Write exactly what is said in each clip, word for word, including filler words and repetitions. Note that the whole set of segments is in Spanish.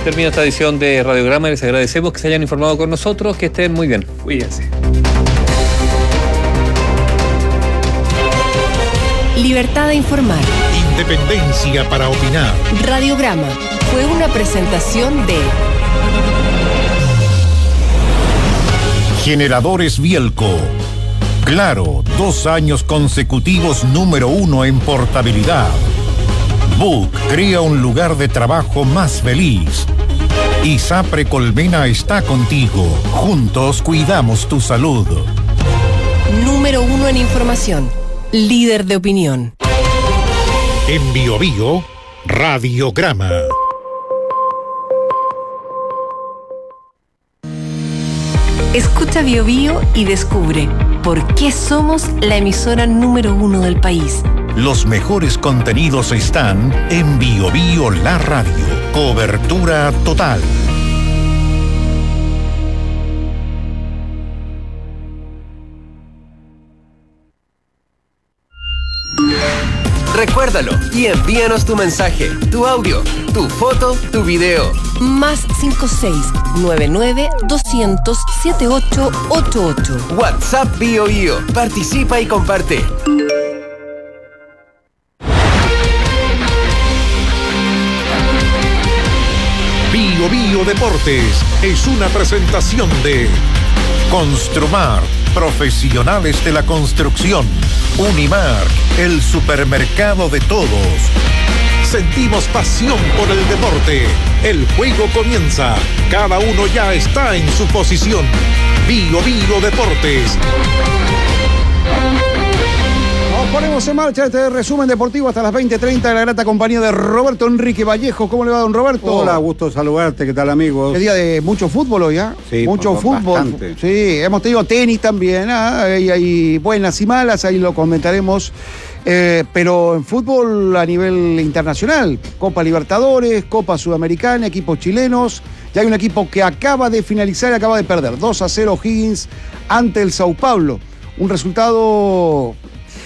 Termina esta edición de Radiograma y les agradecemos que se hayan informado con nosotros, que estén muy bien. Cuídense. Libertad de informar. Independencia para opinar. Radiograma fue una presentación de Generadores Bielco. Claro, dos años consecutivos número uno en portabilidad. Book crea un lugar de trabajo más feliz. ISAPRE Colmena está contigo. Juntos cuidamos tu salud. Número uno en información. Líder de opinión. En Bio Bio, Radiograma. Escucha Bio Bio y descubre por qué somos la emisora número uno del país. Los mejores contenidos están en Bio Bio La Radio. Cobertura total. Recuérdalo y envíanos tu mensaje, tu audio, tu foto, tu video. Más cinco seis nueve nueve doscientos setenta y ocho ochenta y ocho. WhatsApp Bio Bio. Participa y comparte. Bio Bio Deportes es una presentación de Construmar, profesionales de la construcción. Unimar, el supermercado de todos. Sentimos pasión por el deporte. El juego comienza. Cada uno ya está en su posición. Bio Bio Deportes. Nos ponemos en marcha este resumen deportivo hasta las veinte treinta de la grata compañía de Roberto Enrique Vallejo. ¿Cómo le va, don Roberto? Hola, gusto saludarte. ¿Qué tal, amigos? Qué día de mucho fútbol hoy, ¿ah? ¿eh? Sí, mucho fútbol. Bastante. Sí, hemos tenido tenis también, ¿ah? Hay, hay buenas y malas, ahí lo comentaremos. Eh, pero en fútbol a nivel internacional, Copa Libertadores, Copa Sudamericana, equipos chilenos. Ya hay un equipo que acaba de finalizar y acaba de perder. dos a cero O'Higgins ante el Sao Paulo. Un resultado...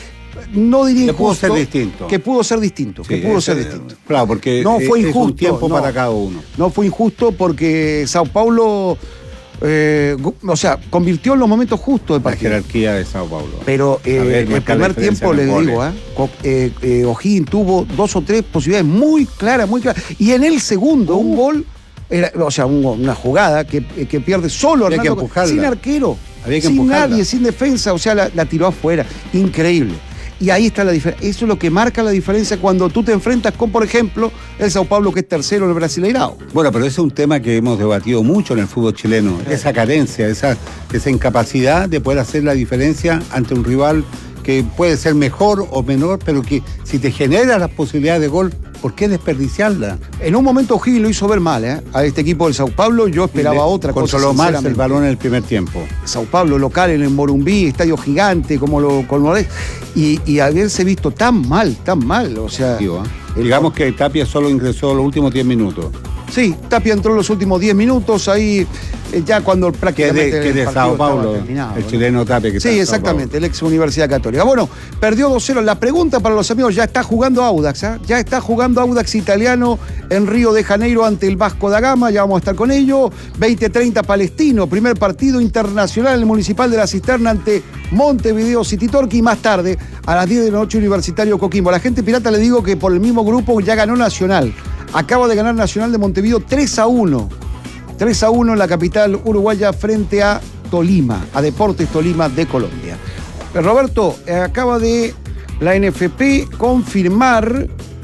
No diría que injusto, pudo ser distinto. Que pudo ser distinto. Sí, que pudo es, ser distinto. Claro, porque no fue injusto, es un tiempo no, para cada uno. No fue injusto porque Sao Paulo, eh, o sea, convirtió en los momentos justos de partido. La jerarquía de Sao Paulo. Pero eh, ver, en el primer tiempo, les digo, ¿eh? Eh, eh, O'Higgins tuvo dos o tres posibilidades muy claras, muy claras. Y en el segundo, uh. un gol, era, o sea, un, una jugada que, que pierde solo Había Hernando, que empujarla. sin arquero, Había que sin empujarla. nadie, sin defensa, o sea, la, la tiró afuera. Increíble. Y ahí está la diferencia. Eso es lo que marca la diferencia cuando tú te enfrentas con, por ejemplo, el Sao Paulo, que es tercero en el Brasileirao. Bueno, pero ese es un tema que hemos debatido mucho en el fútbol chileno. Esa carencia, esa, esa incapacidad de poder hacer la diferencia ante un rival que puede ser mejor o menor, pero que si te genera las posibilidades de gol, ¿por qué desperdiciarla? En un momento O'Higgins lo hizo ver mal, ¿eh? A este equipo del Sao Paulo. Yo esperaba Le, otra cosa. Controló mal el balón en el primer tiempo. Sao Paulo, local en el Morumbí, estadio gigante, como lo como es. Y, y haberse visto tan mal, tan mal. O sea. Digo, ¿eh? Digamos que Tapia solo ingresó los últimos diez minutos. Sí, Tapia entró en los últimos diez minutos, ahí eh, ya cuando prácticamente. Que de, que de Sao Paulo, el ¿no? chileno Tapia. Que sí, exactamente, el ex Universidad Católica. Bueno, perdió dos cero. La pregunta para los amigos, ya está jugando Audax, ¿eh? Ya está jugando Audax italiano en Río de Janeiro ante el Vasco da Gama, ya vamos a estar con ello. veinte treinta Palestino, primer partido internacional en el Municipal de la Cisterna ante Montevideo City Torque, y más tarde, a las diez de la noche, Universitario Coquimbo. A la gente pirata le digo que por el mismo grupo ya ganó Nacional. Acaba de ganar Nacional de Montevideo tres a uno. tres a uno en la capital uruguaya frente a Tolima, a Deportes Tolima de Colombia. Roberto, eh, acaba de la N F P confirmar,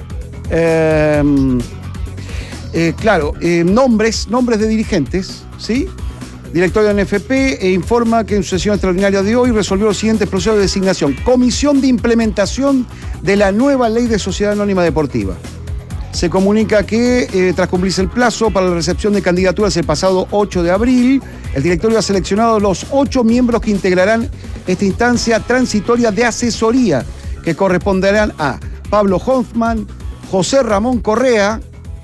eh, eh, claro, eh, nombres, nombres de dirigentes, ¿sí? Director de la N F P e informa que en su sesión extraordinaria de hoy resolvió los siguientes procesos de designación. Comisión de implementación de la nueva ley de sociedad anónima deportiva. Se comunica que, eh, tras cumplirse el plazo para la recepción de candidaturas el pasado ocho de abril, el directorio ha seleccionado los ocho miembros que integrarán esta instancia transitoria de asesoría, que corresponderán a Pablo Hoffman, José Ramón Correa,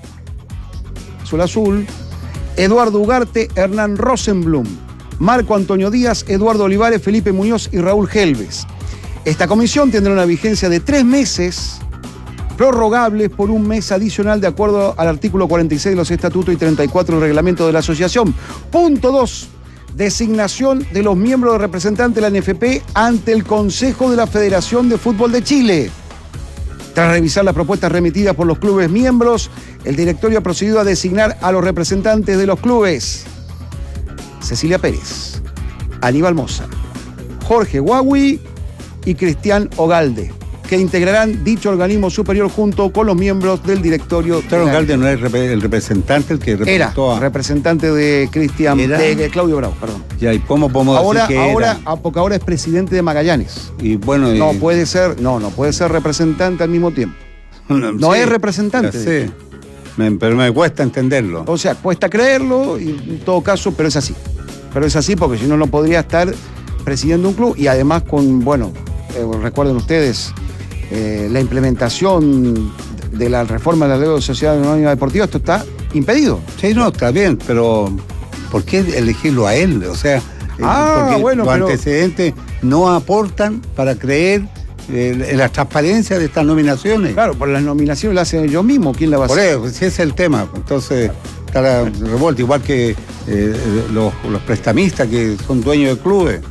azul azul, Eduardo Ugarte, Hernán Rosenblum, Marco Antonio Díaz, Eduardo Olivares, Felipe Muñoz y Raúl Helves. Esta comisión tendrá una vigencia de tres meses prorrogables por un mes adicional de acuerdo al artículo cuarenta y seis de los estatutos y treinta y cuatro del reglamento de la asociación. Punto dos. Designación de los miembros de representantes de la N F P ante el Consejo de la Federación de Fútbol de Chile. Tras revisar las propuestas remitidas por los clubes miembros, el directorio ha procedido a designar a los representantes de los clubes: Cecilia Pérez, Aníbal Moza, Jorge Guagui y Cristian Ogalde, que integrarán dicho organismo superior junto con los miembros del directorio. Cristian Ogalde no es el representante, el que representó era a... representante de Cristian, de, de Claudio Bravo, perdón. Ya, ¿y cómo podemos ahora, decir que ahora, era? Porque ahora es presidente de Magallanes. Y bueno, no y... puede ser, no, no puede ser representante al mismo tiempo. No, no sí, es representante. Sí. Me, pero me cuesta entenderlo. O sea, cuesta creerlo, y en todo caso, pero es así. Pero es así porque si no, no podría estar presidiendo un club y además con, bueno, eh, recuerden ustedes, eh, la implementación de la reforma de la ley de sociedad anónima deportiva, esto está impedido. Sí, no, está bien, pero ¿por qué elegirlo a él? O sea, ah, porque bueno, los pero... antecedentes no aportan para creer eh, en la transparencia de estas nominaciones. Claro, por las nominaciones las hacen ellos mismos, ¿quién la va a por hacer? Por eso, ese es el tema. Entonces, está la revuelta, igual que eh, los, los prestamistas que son dueños de clubes.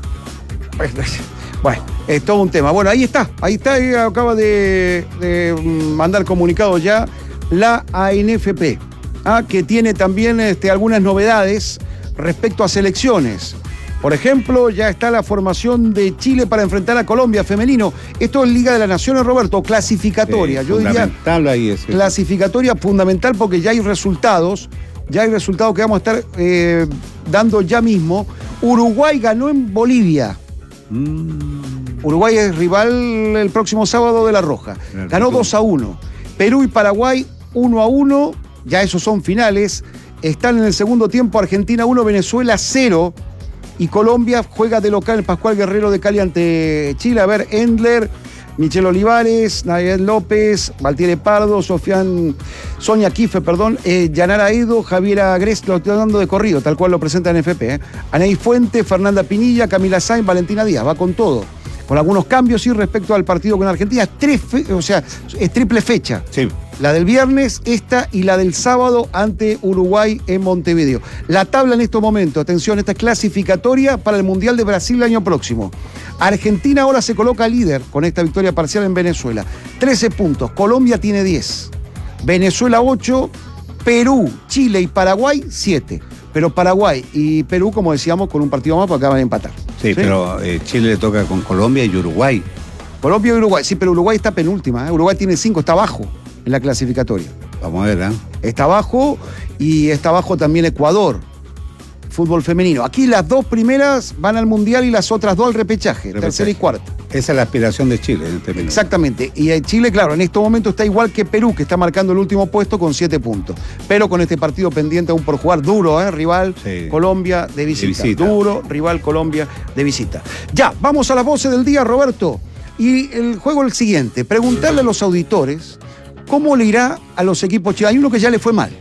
Bueno, es todo un tema. Bueno, ahí está, ahí está, ahí acaba de, de mandar comunicado ya la A N F P, ¿ah? Que tiene también este, algunas novedades respecto a selecciones. Por ejemplo, ya está la formación de Chile para enfrentar a Colombia femenino. Esto es Liga de las Naciones, Roberto, clasificatoria. Sí, Yo diría ahí ese. Clasificatoria fundamental porque ya hay resultados, ya hay resultados que vamos a estar eh, dando ya mismo. Uruguay ganó en Bolivia. Mm. Uruguay es rival el próximo sábado de La Roja. Ganó dos a uno. Perú y Paraguay uno a uno. Ya esos son finales. Están en el segundo tiempo Argentina uno, Venezuela cero. Y Colombia juega de local el Pascual Guerrero de Cali ante Chile. A ver, Endler, Michelle Olivares, Nayel López, Valtiere Pardo, Sofian, Sonia Kife, perdón, eh, Yanara Edo, Javiera Gres, lo estoy dando de corrido, tal cual lo presenta en F P. Eh. Anaí Fuente, Fernanda Pinilla, Camila Sainz, Valentina Díaz, va con todo. Con algunos cambios, sí, respecto al partido con Argentina. Tres fe- o sea, es triple fecha. Sí. La del viernes, esta y la del sábado ante Uruguay en Montevideo. La tabla en estos momentos, atención, esta es clasificatoria para el Mundial de Brasil el año próximo. Argentina ahora se coloca líder con esta victoria parcial en Venezuela. trece puntos. Colombia tiene diez. Venezuela ocho. Perú, Chile y Paraguay siete. Pero Paraguay y Perú, como decíamos, con un partido más, porque acaban de empatar. Sí, ¿sí? Pero eh, Chile le toca con Colombia y Uruguay. Colombia y Uruguay, sí, pero Uruguay está penúltima. ¿eh? Uruguay tiene cinco, está abajo en la clasificatoria. Vamos a ver, ¿eh? Está abajo y está abajo también Ecuador, fútbol femenino. Aquí las dos primeras van al Mundial y las otras dos al repechaje, repechaje. tercera y cuarta. Esa es la aspiración de Chile en este minuto. Exactamente. Y Chile, claro, en estos momentos está igual que Perú, que está marcando el último puesto con siete puntos. Pero con este partido pendiente aún por jugar duro, ¿eh? Rival, sí. Colombia de visita. de visita. Duro, rival Colombia de visita. Ya, vamos a las voces del día, Roberto. Y el juego es el siguiente. Preguntarle a los auditores cómo le irá a los equipos chilenos. Hay uno que ya le fue mal.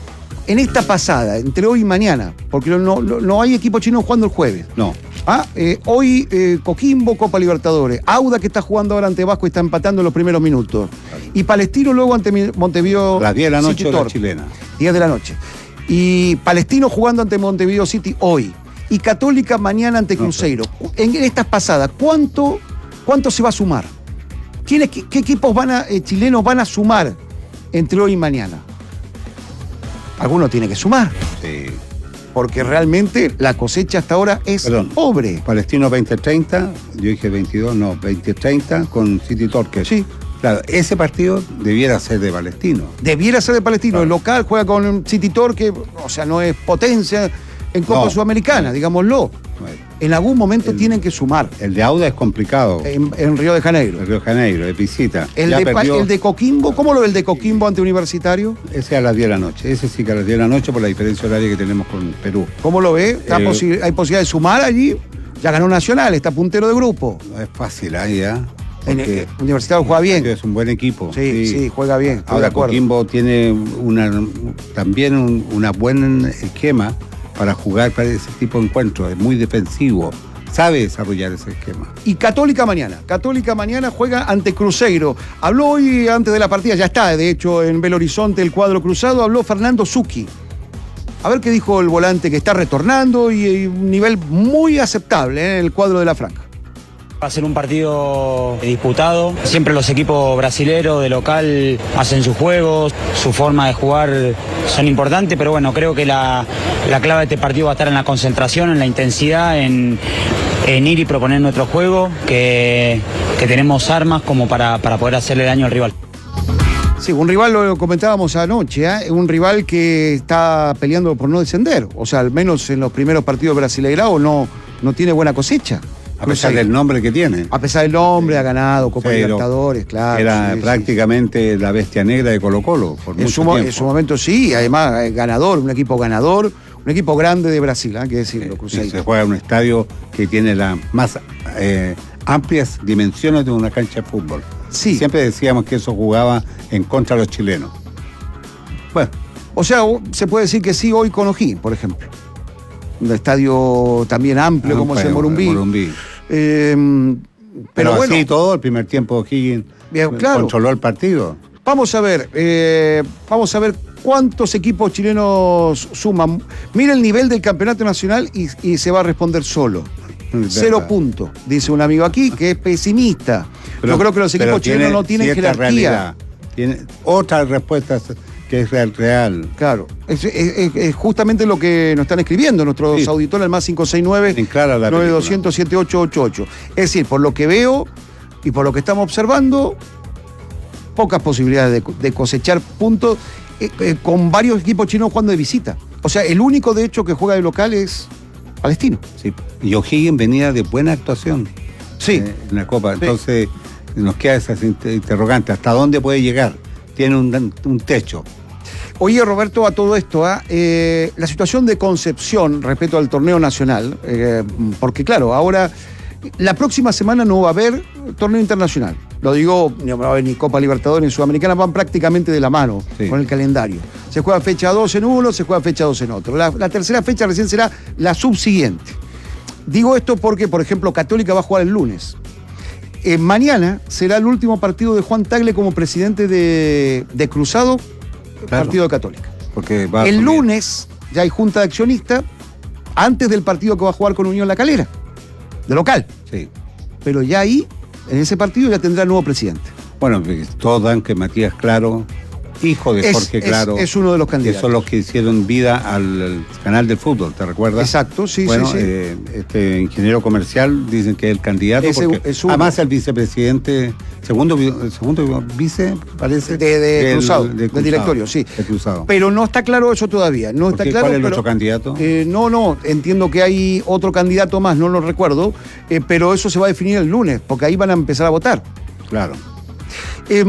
En esta pasada, entre hoy y mañana, porque no, no, no hay equipo chino jugando el jueves. No. Ah, eh, hoy eh, Coquimbo, Copa Libertadores. Auda, que está jugando ahora ante Vasco y está empatando en los primeros minutos. Y Palestino luego ante Montevideo. Las diez de la noche la chilena. diez de la noche. Y Palestino jugando ante Montevideo City hoy. Y Católica mañana ante Cruzeiro. No, en estas pasadas, ¿cuánto, cuánto se va a sumar? ¿Quiénes, qué, qué equipos van a, eh, chilenos van a sumar entre hoy y mañana? Alguno tiene que sumar. Sí. Porque realmente la cosecha hasta ahora es Perdón, pobre. Palestino veinte treinta, yo dije veintidós, no, veinte treinta con City Torque. Sí. Claro, ese partido debiera ser de Palestino. Debiera ser de Palestino. Claro. El local juega con City Torque, o sea, no es potencia en Copa no, Sudamericana, no. digámoslo. No. En algún momento el, tienen que sumar. El de Auda es complicado. En, en Río de Janeiro. En Río de Janeiro, de visita. El, de, perdió... el de Coquimbo, ¿cómo lo ve el de Coquimbo ante Universitario? Ese a las diez de la noche. Ese sí que a las diez de la noche por la diferencia horaria que tenemos con Perú. ¿Cómo lo ve? Eh, posi- ¿Hay posibilidad de sumar allí? Ya ganó Nacional, está puntero de grupo. No es fácil ahí, ¿eh? En el, Universitario juega bien. Es un buen equipo. Sí, sí, sí juega bien. Ahora Coquimbo tiene una, también un una buen esquema para jugar para ese tipo de encuentros. Es muy defensivo. sabe desarrollar ese esquema. Y Católica mañana. Católica mañana juega ante Cruzeiro. Habló hoy, antes de la partida, ya está, de hecho, en Belo Horizonte el cuadro cruzado, habló Fernando Zucchi. A ver qué dijo el volante que está retornando y, y un nivel muy aceptable ¿eh? en el cuadro de la Franja. Va a ser un partido disputado. Siempre los equipos brasileros de local hacen sus juegos, su forma de jugar son importantes, pero bueno, creo que la, la clave de este partido va a estar en la concentración, en la intensidad, en, en ir y proponer nuestro juego, que, que tenemos armas como para, para poder hacerle daño al rival. Sí, un rival, lo comentábamos anoche, ¿eh? un rival que está peleando por no descender, o sea, al menos en los primeros partidos brasileirados no, no tiene buena cosecha. A pesar del nombre que tiene. A pesar del nombre, ha ganado Copa Pero Libertadores, claro. Era sí, prácticamente sí. la bestia negra de Colo-Colo. Por en, mucho su, tiempo. en su momento sí, además eh, ganador, un equipo ganador, un equipo grande de Brasil, hay ¿eh? que decirlo, sí, se juega en un estadio que tiene las más eh, amplias dimensiones de una cancha de fútbol. Sí. Siempre decíamos que eso jugaba en contra de los chilenos. Bueno. O sea, se puede decir que sí hoy con O'Higgins, por ejemplo. Un estadio también amplio ah, como pues, es el Morumbí. Morumbí. Eh, pero, pero bueno, así todo, el primer tiempo O'Higgins claro. controló el partido. Vamos a ver, eh, vamos a ver cuántos equipos chilenos suman. Mira el nivel del campeonato nacional y, y se va a responder solo. Cero puntos, dice un amigo aquí que es pesimista. Pero, Yo creo que los equipos chilenos tiene no tienen jerarquía. Realidad. Tiene otras respuestas que es real. real. Claro, es, es, es justamente lo que nos están escribiendo nuestros sí. auditores al más cinco seis nueve, nueve doscientos, setenta y ocho ochenta y ocho. Es decir, por lo que veo y por lo que estamos observando, pocas posibilidades de, de cosechar puntos eh, eh, con varios equipos chinos jugando de visita. O sea, el único de hecho que juega de local es Palestino. Sí. Y O'Higgins venía de buena actuación sí. eh, en la Copa. Sí. Entonces nos queda esa interrogante. ¿Hasta dónde puede llegar? Tiene un, un techo. Oye, Roberto, a todo esto, ¿eh? Eh, la situación de Concepción respecto al torneo nacional, eh, porque claro, ahora, la próxima semana no va a haber torneo internacional. Lo digo, no va a haber ni Copa Libertadores ni Sudamericana, van prácticamente de la mano sí. con el calendario. Se juega fecha dos en uno, se juega fecha dos en otro. La, la tercera fecha recién será la subsiguiente. Digo esto porque, por ejemplo, Católica va a jugar el lunes. Eh, mañana será el último partido de Juan Tagle como presidente de, de Cruzado, claro, partido de Católica. Porque va el lunes ya hay junta de accionistas antes del partido que va a jugar con Unión La Calera, de local. Sí. Pero ya ahí, en ese partido, ya tendrá nuevo presidente. Bueno, todos dan que Matías Claro, hijo de es, Jorge Claro, es, es uno de los candidatos. Que son los que hicieron vida al, al canal del fútbol, ¿te recuerdas? Exacto, sí, bueno, sí, sí. Eh, este ingeniero comercial dicen que es el candidato, Ese, porque es uno. Además el vicepresidente, segundo, segundo vice, parece. De, de del, Cruzado, de Cruzado, del directorio, sí. De Cruzado. Pero no está claro eso todavía. No está qué? claro. ¿Cuál es el pero, otro candidato? Eh, no, no, entiendo que hay otro candidato más, no lo recuerdo, eh, pero eso se va a definir el lunes, porque ahí van a empezar a votar. Claro. Eh,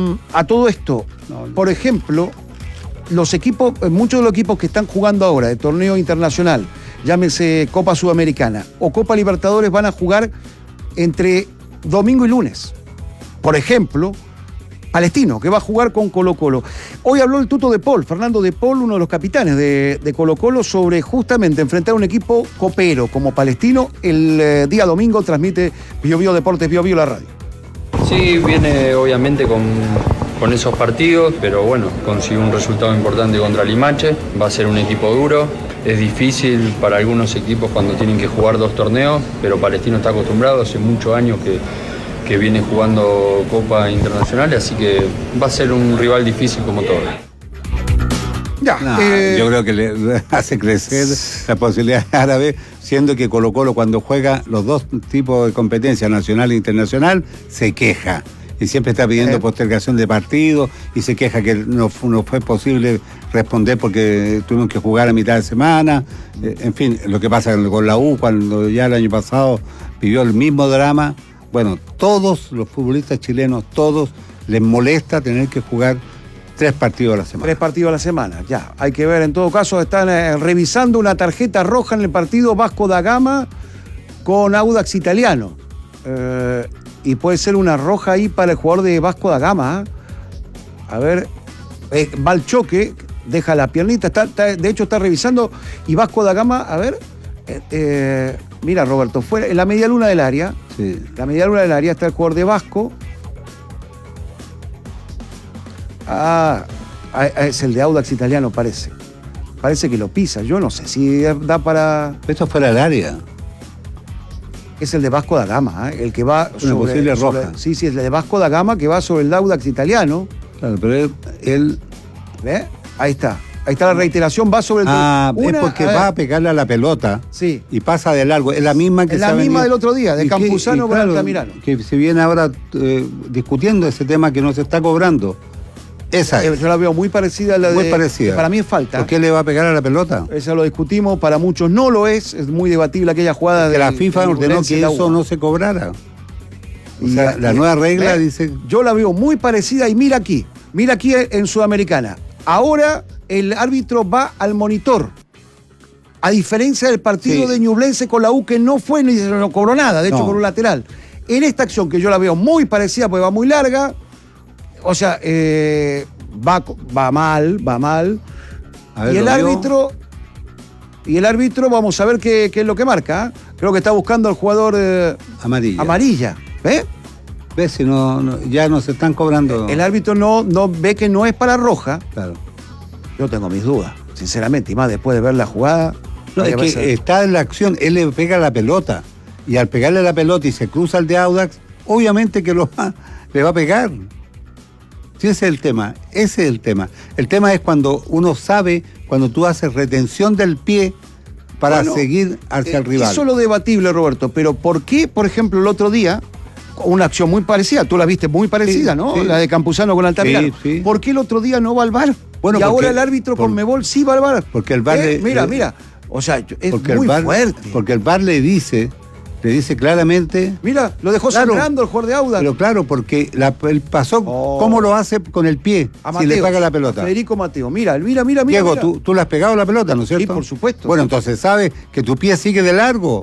a todo esto, no, no. por ejemplo, los equipos, muchos de los equipos que están jugando ahora de torneo internacional, llámese Copa Sudamericana o Copa Libertadores, van a jugar entre domingo y lunes. Por ejemplo, Palestino, que va a jugar con Colo-Colo. Hoy habló el tuto de Paul, Fernando de Paul, uno de los capitanes de, de Colo-Colo, sobre justamente enfrentar a un equipo copero como Palestino. El eh, día domingo transmite Bio Bio Deportes, Bio Bio la radio. Sí, viene obviamente con, con esos partidos, pero bueno, consiguió un resultado importante contra Limache. Va a ser un equipo duro. Es difícil para algunos equipos cuando tienen que jugar dos torneos, pero Palestino está acostumbrado, hace muchos años que, que viene jugando Copa Internacional, así que va a ser un rival difícil como todos. Ya, no, eh... yo creo que le hace crecer la posibilidad árabe, siendo que Colo-Colo cuando juega los dos tipos de competencia, nacional e internacional, se queja. Y siempre está pidiendo eh. postergación de partidos y se queja que no, no fue posible responder porque tuvimos que jugar a mitad de semana. Eh, en fin, lo que pasa con la U, cuando ya el año pasado vivió el mismo drama. Bueno, todos los futbolistas chilenos, todos les molesta tener que jugar tres partidos a la semana. Tres partidos a la semana, ya. Hay que ver, en todo caso, están eh, revisando una tarjeta roja en el partido Vasco da Gama con Audax Italiano. Eh, y puede ser una roja ahí para el jugador de Vasco da Gama. ¿eh? A ver, eh, va al choque, deja la piernita, está, está, de hecho está revisando, y Vasco da Gama, a ver, eh, eh, mira Roberto, fuera, en la media luna del área, Sí. la media luna del área está el jugador de Vasco. Ah, ah, es el de Audax Italiano, parece. Parece que lo pisa. Yo no sé si da para... Esto fuera del área. Es el de Vasco da Gama, ¿eh? El que va Una posible sobre- roja. Sí, sí, es el de Vasco da Gama que va sobre el Audax Italiano. Claro, pero él... él- ¿Ves? Ahí está. Ahí está la reiteración, va sobre el... ah, Una- es porque a ver, va a pegarle a la pelota. Sí. Y pasa de largo. Es la misma que Es se la ha misma venido- del otro día, de y que- Campuzano y con claro, Altamirano. Que se viene ahora eh, discutiendo ese tema que no se está cobrando. Esa Eh, es. Yo la veo muy parecida a la de... Muy parecida. que Para mí es falta. ¿Por qué le va a pegar a la pelota? Eso lo discutimos, para muchos no lo es, es muy debatible aquella jugada de Que la FIFA ordenó que eso no se cobrara. O sea, la nueva regla dice... Yo la veo muy parecida y mira aquí, mira aquí en Sudamericana. Ahora el árbitro va al monitor. A diferencia del partido Sí. de Ñublense con la U que no fue ni se no cobró nada, de hecho No. con un lateral. En esta acción que yo la veo muy parecida porque va muy larga, o sea, eh, va, va mal, va mal. A ver, y el lo vio. árbitro, y el árbitro, vamos a ver qué, qué es lo que marca. ¿eh? Creo que está buscando al jugador eh, Amarilla. amarilla. ¿Ves? ¿Ves? Si no, no- ya no se están cobrando. El árbitro no, no ve que no es para roja. Claro. Yo tengo mis dudas, sinceramente, y más después de ver la jugada. No, ahí es va a que ser- está en la acción, él le pega la pelota. Y al pegarle la pelota y se cruza el de Audax, obviamente que lo va, le va a pegar. Sí, ese es el tema, ese es el tema. El tema es cuando uno sabe, cuando tú haces retención del pie para Bueno, seguir hacia eh, el rival. Eso es lo debatible, Roberto, pero ¿por qué, por ejemplo, el otro día, una acción muy parecida, tú la viste muy parecida, Sí, ¿no? sí. La de Campuzano con Altamirano. Sí, sí. ¿Por qué el otro día no va al VAR? Bueno, y porque- ahora el árbitro por- con Mebol sí va al VAR. porque el VAR Eh, le- Mira, le- mira, o sea, es porque muy el VAR, fuerte. Porque el V A R le dice, le dice claramente. Mira, lo dejó Claro, sangrando el jugador de Audax. Pero claro, porque la, él pasó, Oh. ¿cómo lo hace con el pie? A si le Mateo, pega la a pelota. Federico Mateo, mira, mira, mira, mira. Diego, mira. tú, tú le has pegado la pelota, ¿no es cierto? Sí, por supuesto. Bueno, entonces sabes que tu pie sigue de largo.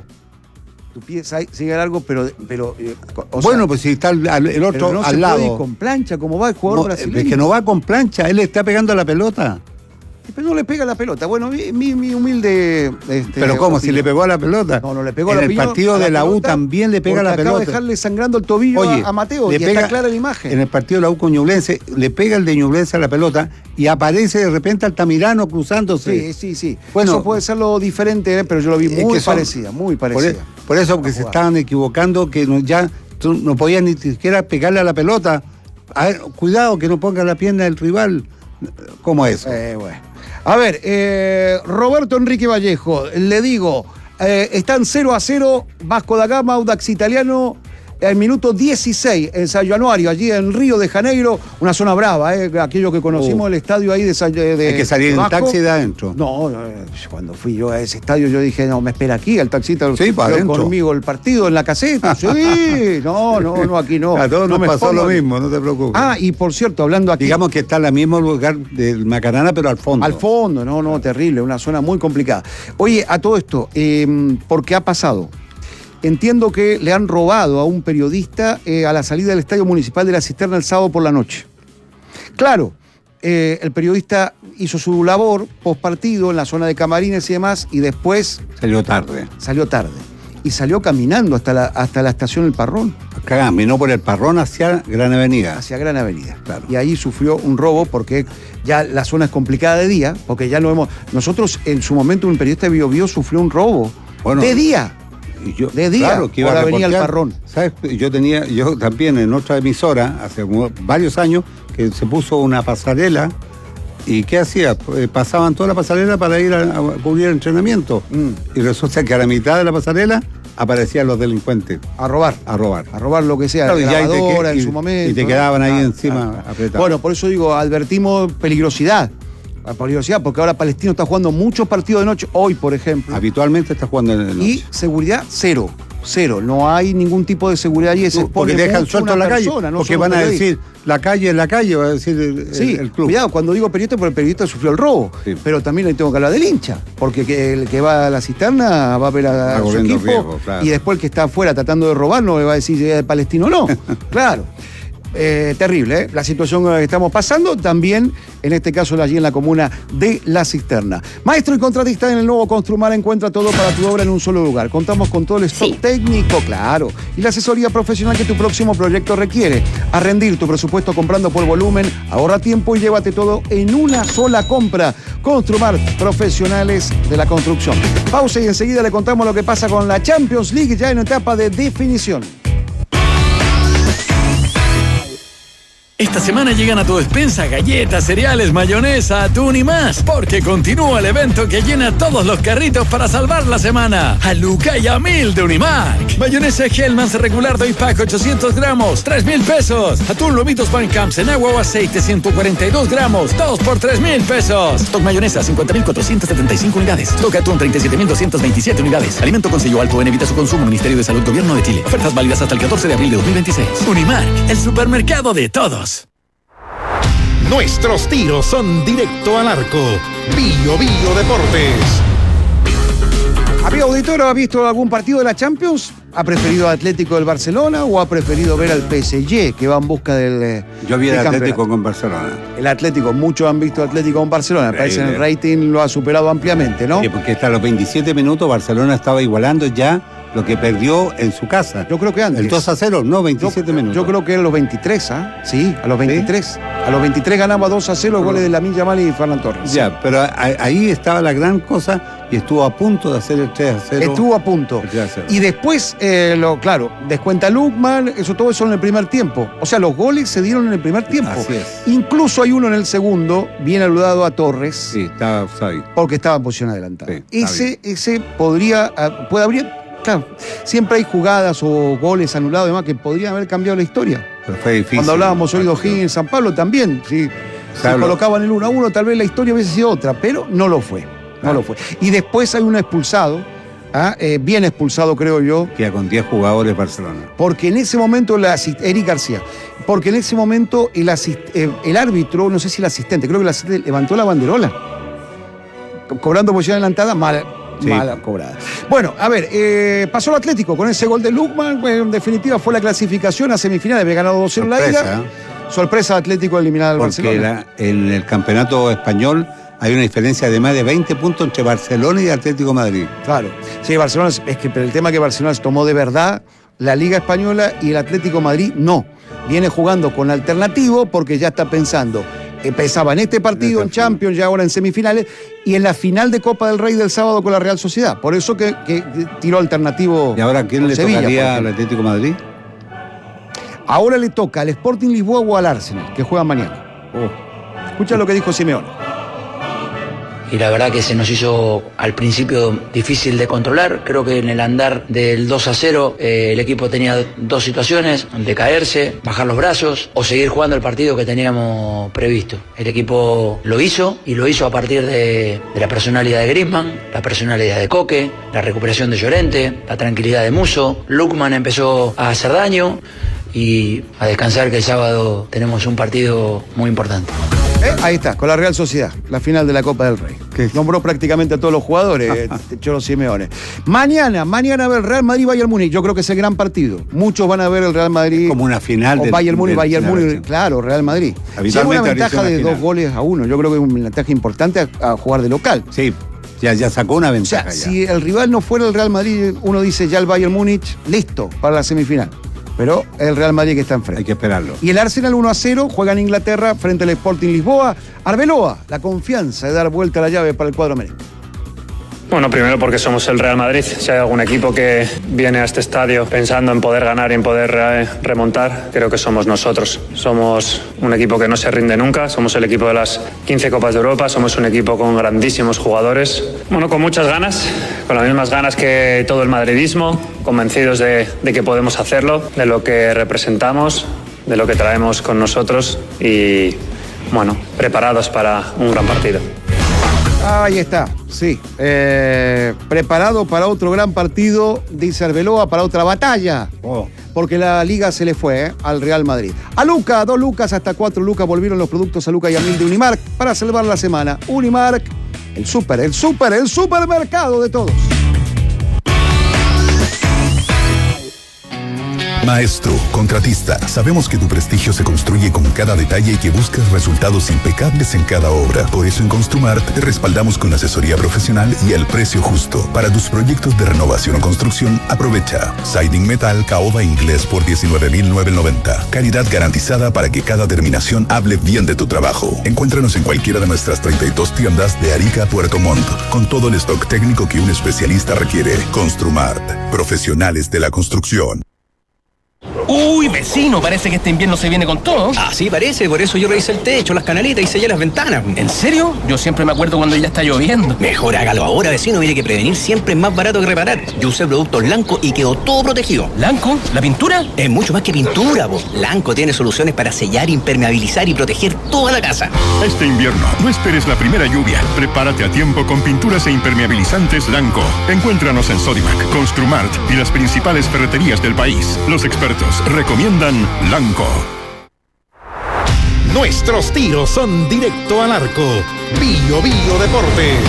Tu pie sa- sigue largo, pero. pero eh, o bueno, sea, pues si está el, el otro pero no al se lado. puede ir con plancha, como va el jugador No, brasileño. es que no va con plancha, él le está pegando a la pelota. Pero no le pega la pelota. Bueno, mi, mi, mi humilde. este, Pero ¿cómo? Si opinión. le pegó a la pelota. No, no le pegó a en la el opinión, partido a la de la U pelota, también le pega porque la acaba pelota. de dejarle sangrando el tobillo Oye, a, a Mateo. le Y pega- está clara la imagen. En el partido de la U con Ñublense, le pega el de Ñublense a la pelota y aparece de repente Altamirano cruzándose. Sí, sí, sí. Bueno, eso puede ser lo diferente, ¿eh? Pero yo lo vi Es muy que son- parecida, muy Por, parecida. e- por eso, porque A se jugar. estaban equivocando, que no, ya tú no podías ni siquiera pegarle a la pelota. A ver, cuidado que no ponga la pierna del rival. ¿Cómo es? Eh, bueno. A ver, eh, Roberto Enrique Vallejo, le digo, eh, están cero a cero, Vasco da Gama, Audax Italiano, el minuto dieciséis en San Januario, allí en Río de Janeiro, una zona brava, eh, aquello que conocimos, Oh. el estadio ahí de San de, Hay que salir de en Vasco. taxi de adentro. No, no, eh, cuando fui yo a ese estadio yo dije, no, me espera aquí, el taxista Sí, para vio adentro. conmigo el partido en la caseta. Sí, no, no, no, aquí no. A todos no nos me pasó pongo- lo mismo, no te preocupes. Ah, y por cierto, hablando aquí. Digamos que está en el mismo lugar del Macarana, pero al fondo. Al fondo, no, no, terrible, una zona muy complicada. Oye, a todo esto, eh, ¿por qué ha pasado? Entiendo que le han robado a un periodista eh, a la salida del Estadio Municipal de la Cisterna el sábado por la noche. Claro, eh, el periodista hizo su labor post partido en la zona de camarines y demás, y después Salió tarde. salió tarde. Y salió caminando hasta la, hasta la estación El Parrón, Caminó por el Parrón hacia Gran Avenida. hacia Gran Avenida. Claro. Y ahí sufrió un robo porque ya la zona es complicada de día, porque ya lo hemos... Nosotros en su momento un periodista de Bio Bio sufrió un robo. Bueno, de día. Y yo, De día, claro, que iba por a Avenida El reportear. Parrón. ¿Sabes? Yo tenía, yo también en otra emisora, hace como varios años, que se puso una pasarela. ¿Y qué hacía? Eh, Pasaban toda la pasarela para ir a, a cubrir el entrenamiento. Mm. Y resulta que a la mitad de la pasarela aparecían los delincuentes A robar. a robar. A robar lo que sea, Claro, y ya y te grabadora que- en y- su momento. y te ¿no? quedaban ahí Ah, encima ah, ah. apretados. Bueno, por eso digo, advertimos peligrosidad. La peligrosidad, porque ahora Palestino está jugando muchos partidos de noche, hoy por ejemplo. Habitualmente está jugando en el Y seguridad cero. Cero. No hay ningún tipo de seguridad allí. Se porque expone dejan mucho suelto una en la calle. persona, no porque solo van a periodista. decir, la calle es la calle, va a decir el, Sí, el- el club. cuidado, cuando digo periodista, porque el periodista sufrió el robo. Sí. Pero también le tengo que hablar del hincha. Porque que el que va a la cisterna va a ver a, Está su corriendo equipo. riesgo, claro. Y después el que está afuera tratando de robar no le va a decir si es de Palestino o no. Claro. eh, terrible, ¿eh? La situación que estamos pasando, también en este caso allí en la comuna de La Cisterna. Maestro y contratista en el nuevo Construmar, encuentra todo para tu obra en un solo lugar. Contamos con todo el stock sí. técnico, claro, y la asesoría profesional que tu próximo proyecto requiere. A rendir tu presupuesto comprando por volumen, ahorra tiempo y llévate todo en una sola compra. Construmar, profesionales de la construcción. Pausa y enseguida le contamos lo que pasa con la Champions League ya en etapa de definición. Esta semana llegan a tu despensa galletas, cereales, mayonesa, atún y más, porque continúa el evento que llena todos los carritos para salvar la semana. A Luca y a Mil de Unimark. Mayonesa Hellmann's regular doy pack ochocientos gramos, tres mil pesos. Atún Lomitos Pan Camps en agua o aceite ciento cuarenta y dos gramos, dos por tres mil pesos. Stock mayonesa cincuenta mil cuatrocientas setenta y cinco unidades. Stock atún treinta y siete mil doscientas veintisiete unidades. Alimento con sello alto en evita su consumo. Ministerio de Salud Gobierno de Chile. Ofertas válidas hasta el catorce de abril de dos mil veintiséis. Unimark, el supermercado de todos. Nuestros tiros son directo al arco. Bio Bio Deportes. ¿Había auditor ha visto algún partido de la Champions? ¿Ha preferido Atlético del Barcelona o ha preferido ver al P S G que va en busca del Yo vi el del Atlético con Barcelona. El Atlético, muchos han visto Atlético con Barcelona. Me parece que el rating lo ha superado ampliamente, ¿no? Sí, porque hasta los veintisiete minutos Barcelona estaba igualando ya lo que perdió en su casa. Yo creo que antes. El dos a cero, no, veintisiete yo, minutos. Yo creo que en los veintitrés, ¿ah? ¿eh? Sí, a los veintitrés. ¿Sí? A los veintitrés ganaba dos a cero los goles de Lamine Yamal y Ferran Torres. Ya, sí. Pero ahí estaba la gran cosa y estuvo a punto de hacer el tres a cero. Estuvo a punto. Y después, eh, lo, claro, descuenta Lukman, eso todo eso en el primer tiempo. O sea, los goles se dieron en el primer tiempo. Así es. Incluso hay uno en el segundo, bien aludado a Torres. Sí, estaba offside. Porque estaba en posición adelantada. Sí, ese, bien. ese podría, puede abrir. Claro, siempre hay jugadas o goles anulados y demás que podrían haber cambiado la historia. Pero fue difícil. Cuando hablábamos hoy de O'Higgins en San Pablo también, si se colocaban el uno a uno, tal vez la historia hubiese sido otra, pero no lo fue. No claro. lo fue. Y después hay un expulsado, ¿ah? eh, bien expulsado creo yo. Queda con diez jugadores Barcelona. Porque en ese momento, la, Eric García, porque en ese momento el, asist, eh, el árbitro, no sé si el asistente, creo que el asistente levantó la banderola. Cobrando posición adelantada, mal. Sí. Mala cobrada. Bueno, a ver, eh, pasó el Atlético con ese gol de Lukman. Bueno, en definitiva fue la clasificación a semifinales. Había ganado dos cero la Liga. Sorpresa Atlético eliminado al Barcelona. Porque en el campeonato español hay una diferencia de más de veinte puntos entre Barcelona y Atlético Madrid. Claro. Sí, Barcelona, es que pero el tema que Barcelona se tomó de verdad la Liga Española y el Atlético Madrid no. Viene jugando con alternativo porque ya está pensando. Empezaba en este partido, en Champions, ya ahora en semifinales, y en la final de Copa del Rey del sábado con la Real Sociedad. Por eso que, que tiró alternativo. ¿Y ahora quién le Sevilla, tocaría al Atlético Madrid? Ahora le toca al Sporting Lisboa o al Arsenal, que juegan mañana. Oh. Escucha lo que dijo Simeone. Y la verdad que se nos hizo al principio difícil de controlar. Creo que en el andar del dos a cero eh, el equipo tenía dos situaciones, de caerse, bajar los brazos o seguir jugando el partido que teníamos previsto. El equipo lo hizo y lo hizo a partir de, de la personalidad de Griezmann, la personalidad de Coque, la recuperación de Llorente, la tranquilidad de Musso. Lukman empezó a hacer daño y a descansar, que el sábado tenemos un partido muy importante. Eh, ahí está, con la Real Sociedad, la final de la Copa del Rey. Que nombró prácticamente a todos los jugadores, Cholo Simeone. Mañana, mañana ver el Real Madrid-Bayern Múnich. Yo creo que es el gran partido. Muchos van a ver el Real Madrid. Es como una final. O Bayern Múnich, Bayern Múnich, claro, Real Madrid. Si hay una ventaja de dos goles a uno, yo creo que es una ventaja importante a, a jugar de local. Sí, ya, ya sacó una ventaja. O sea, ya. Si el rival no fuera el Real Madrid, uno dice ya el Bayern Múnich, listo, para la semifinal. Pero el Real Madrid que está enfrente. Hay que esperarlo. Y el Arsenal uno a cero juega en Inglaterra frente al Sporting Lisboa. Arbeloa, la confianza de dar vuelta a la llave para el cuadro merengue. Bueno, primero porque somos el Real Madrid. Si hay algún equipo que viene a este estadio pensando en poder ganar y en poder eh, remontar, creo que somos nosotros. Somos un equipo que no se rinde nunca, somos el equipo de las quince Copas de Europa, somos un equipo con grandísimos jugadores. Bueno, con muchas ganas, con las mismas ganas que todo el madridismo, convencidos de, de que podemos hacerlo, de lo que representamos, de lo que traemos con nosotros y, bueno, preparados para un gran partido. Ahí está, sí. Eh, preparado para otro gran partido, dice Arbeloa, para otra batalla. Oh. Porque la liga se le fue eh, al Real Madrid. A Luca, dos lucas hasta cuatro lucas volvieron los productos a Luca y a Mil de Unimark para salvar la semana. Unimark, el súper, el súper, el supermercado de todos. Maestro, contratista, sabemos que tu prestigio se construye con cada detalle y que buscas resultados impecables en cada obra. Por eso en Construmart te respaldamos con asesoría profesional y el precio justo. Para tus proyectos de renovación o construcción, aprovecha Siding Metal Caoba Inglés por diecinueve mil novecientos noventa. Calidad garantizada para que cada terminación hable bien de tu trabajo. Encuéntranos en cualquiera de nuestras treinta y dos tiendas de Arica a Puerto Montt, con todo el stock técnico que un especialista requiere. Construmart, profesionales de la construcción. Uy, vecino, parece que este invierno se viene con todo. Así parece, por eso yo revisé el techo, las canaletas y sellé las ventanas. ¿En serio? Yo siempre me acuerdo cuando ya está lloviendo. Mejor hágalo ahora, vecino, mire que prevenir siempre es más barato que reparar. Yo usé productos Lanco y quedó todo protegido. ¿Lanco? ¿La pintura? Es mucho más que pintura, vos. Lanco tiene soluciones para sellar, impermeabilizar y proteger toda la casa. Este invierno, no esperes la primera lluvia. Prepárate a tiempo con pinturas e impermeabilizantes Lanco. Encuéntranos en Sodimac, Construmart y las principales ferreterías del país. Los expertos recomiendan Lanco. Nuestros tiros son directo al arco. Bio Bio Deportes.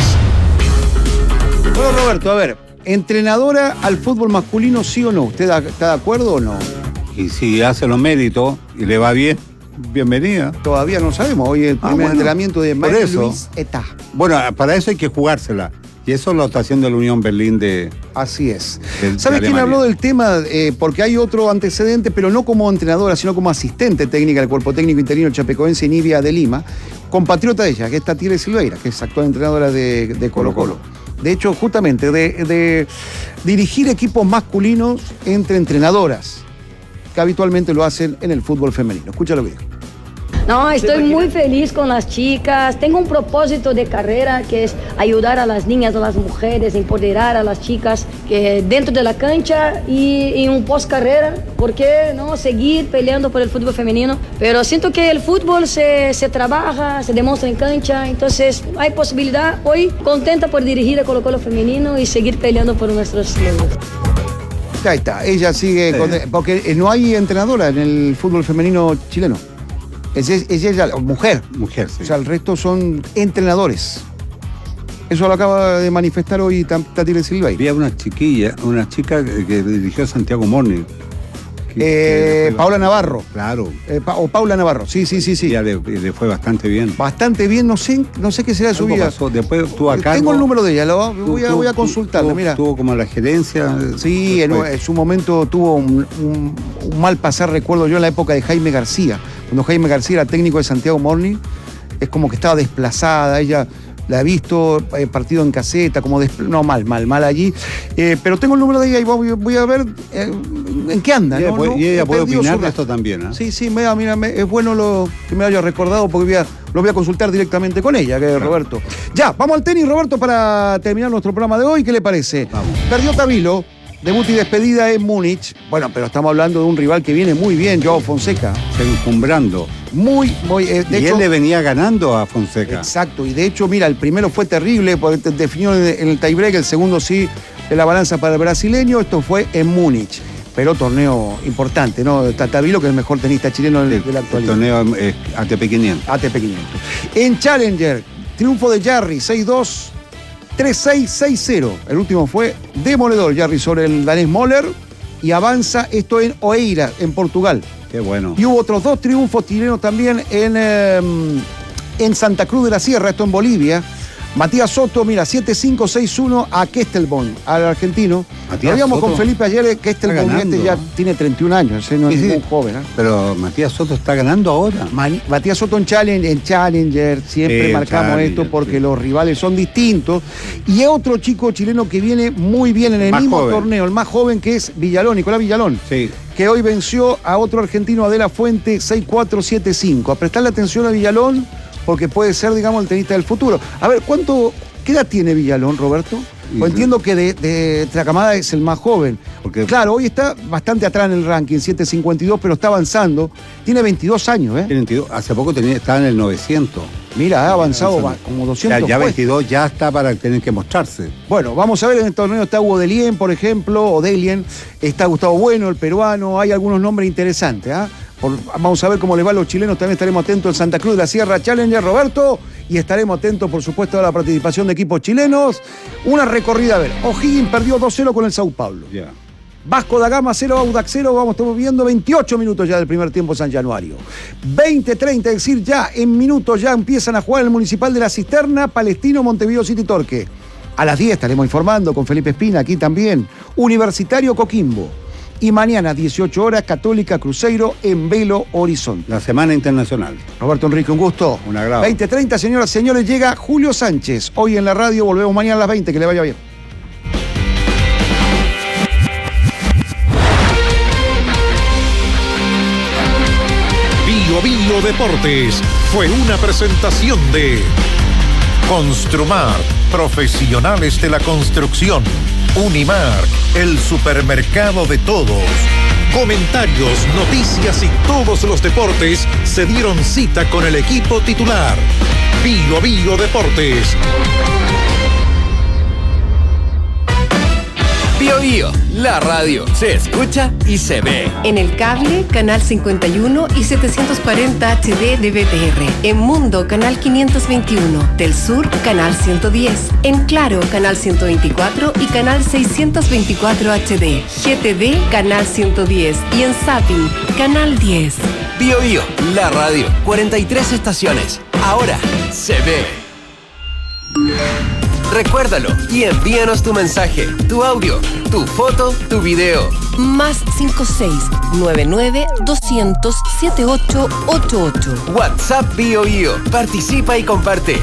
Bueno, Roberto, a ver, ¿entrenadora al fútbol masculino sí o no? ¿Usted está de acuerdo o no? Y si hace los méritos y le va bien, bienvenida. Todavía no sabemos. Hoy el primer ah, bueno, entrenamiento de María Luis Eta. Bueno, para eso hay que jugársela. Y eso lo está haciendo la Unión Berlín de... Así es. De, ¿Sabes quién habló del tema? Eh, porque hay otro antecedente, pero no como entrenadora, sino como asistente técnica del cuerpo técnico interino chapecoense Nivia de Lima, compatriota de ella, que es Tatire Silveira, que es actual entrenadora de, de Colo Colo. De hecho, justamente, de, de dirigir equipos masculinos entre entrenadoras, que habitualmente lo hacen en el fútbol femenino. Escucha lo que dijo. No, estoy muy feliz con las chicas. Tengo un propósito de carrera que es ayudar a las niñas, a las mujeres, empoderar a las chicas que dentro de la cancha y en un post carrera. ¿Por qué no seguir peleando por el fútbol femenino? Pero siento que el fútbol se, se trabaja, se demuestra en cancha, entonces hay posibilidad. Hoy contenta por dirigir a Colo Colo femenino y seguir peleando por nuestros logros. Ahí está, ella sigue, sí. con, porque no hay entrenadora en el fútbol femenino chileno. Es, es, es ella, mujer. Mujer, sí. O sea, el resto son entrenadores. Eso lo acaba de manifestar hoy Tatire Silveira. Había una chiquilla, una chica que dirigió Santiago Morning. Eh, Paula Navarro. Claro. Eh, pa, o Paula Navarro, sí, sí, sí, sí. Ya le, le fue bastante bien. Bastante bien, no sé, no sé qué será su vida. Pasó. Después estuvo acá. Tengo el número de ella, lo, voy, a, tú, voy a consultarla, tú, mira. Tuvo como la gerencia. Sí, en, en su momento tuvo un, un, un mal pasar, recuerdo yo, en la época de Jaime García. Cuando Jaime García era técnico de Santiago Morning, es como que estaba desplazada, ella la he visto, eh, partido en caseta, como des... no, mal, mal, mal allí. Eh, pero tengo el número de ella y voy, voy a ver eh, en qué anda. Y ella ¿no? puede, ¿no? y ella puede opinar su... de esto también, ¿eh? Sí, sí, mira, mira, es bueno lo que me haya recordado porque voy a, lo voy a consultar directamente con ella, que es Roberto. Ya, vamos al tenis, Roberto, para terminar nuestro programa de hoy. ¿Qué le parece? Vamos. Perdió Tabilo. Debut y despedida en Múnich. Bueno, pero estamos hablando de un rival que viene muy bien, Joao Fonseca. Se encumbrando. Muy, muy... Eh, de y hecho, él le venía ganando a Fonseca. Exacto. Y de hecho, mira, el primero fue terrible porque definió en el tiebreak, el segundo sí, de la balanza para el brasileño. Esto fue en Múnich. Pero torneo importante, ¿no? Tabilo, que es el mejor tenista chileno de, de la actualidad. El torneo eh, A T P quinientos. A T P quinientos. En Challenger, triunfo de Jarry, seis dos. tres seis, seis cero. El último fue demoledor, Jarry, sobre el danés Moller. Y avanza esto en Oeiras, en Portugal. Qué bueno. Y hubo otros dos triunfos chilenos también en, eh, en Santa Cruz de la Sierra, esto en Bolivia. Matías Soto, mira, siete cinco, seis uno a Kestelborn, al argentino. Lo habíamos con Felipe ayer, Kestelborn, este ya tiene treinta y un años, ese no es sí, ningún sí. joven. ¿eh? Pero Matías Soto está ganando ahora. Man, Matías Soto en Challenger, en Challenger siempre sí, marcamos Challenger, esto porque sí. los rivales son distintos. Y es otro chico chileno que viene muy bien en el más mismo joven. torneo, el más joven, que es Villalón, Nicolás Villalón. Sí. Que hoy venció a otro argentino, Adela Fuente, seis cuatro, siete cinco. A prestarle atención a Villalón, porque puede ser, digamos, el tenista del futuro. A ver, ¿cuánto, qué edad tiene Villalón, Roberto? Pues entiendo que de, de, de la camada es el más joven. Porque, claro, hoy está bastante atrás en el ranking, siete cincuenta y dos, pero está avanzando. Tiene veintidós años, ¿eh? Tiene veintidós. Hace poco tenía, estaba en el novecientos. Mira, ha avanzado va, como doscientos. Ya, ya veintidós ya está para tener que mostrarse. Bueno, vamos a ver, en el torneo está Hugo Delien, por ejemplo, o Delien. Está Gustavo Bueno, el peruano. Hay algunos nombres interesantes, ¿ah? ¿eh? Por, vamos a ver cómo les va a los chilenos. También estaremos atentos en Santa Cruz de la Sierra Challenger, Roberto. Y estaremos atentos, por supuesto, a la participación de equipos chilenos. Una recorrida, a ver. O'Higgins perdió dos cero con el Sao Paulo. Yeah. Vasco da Gama cero, Audax cero. Vamos, estamos viendo veintiocho minutos ya del primer tiempo San Januario. veinte treinta, es decir, ya en minutos ya empiezan a jugar el Municipal de la Cisterna, Palestino, Montevideo City Torque. A las diez estaremos informando con Felipe Espina aquí también. Universitario Coquimbo. Y mañana, dieciocho horas, Católica Cruzeiro en Belo Horizonte. La Semana Internacional. Roberto Enrique, un gusto. Un agrado. veinte treinta, señoras y señores, llega Julio Sánchez. Hoy en la radio, volvemos mañana a las veinte. Que le vaya bien. Bio Bio Deportes fue una presentación de Construmar, profesionales de la construcción. Unimark, el supermercado de todos. Comentarios, noticias y todos los deportes se dieron cita con el equipo titular. Bio Bio Deportes. Bio Bio, la radio, se escucha y se ve. En el cable, canal cincuenta y uno y setecientos cuarenta H D de B T R. En Mundo, canal quinientos veintiuno. Del Sur, canal ciento diez. En Claro, canal ciento veinticuatro y canal seiscientos veinticuatro H D. G T V, canal ciento diez. Y en Zapping, canal diez. Bio Bio, la radio, cuarenta y tres estaciones. Ahora se ve. Recuérdalo y envíanos tu mensaje, tu audio, tu foto, tu video. Más cinco seis nueve nueve dos cero cero siete ocho ocho ocho. WhatsApp Bio Bio. Participa y comparte.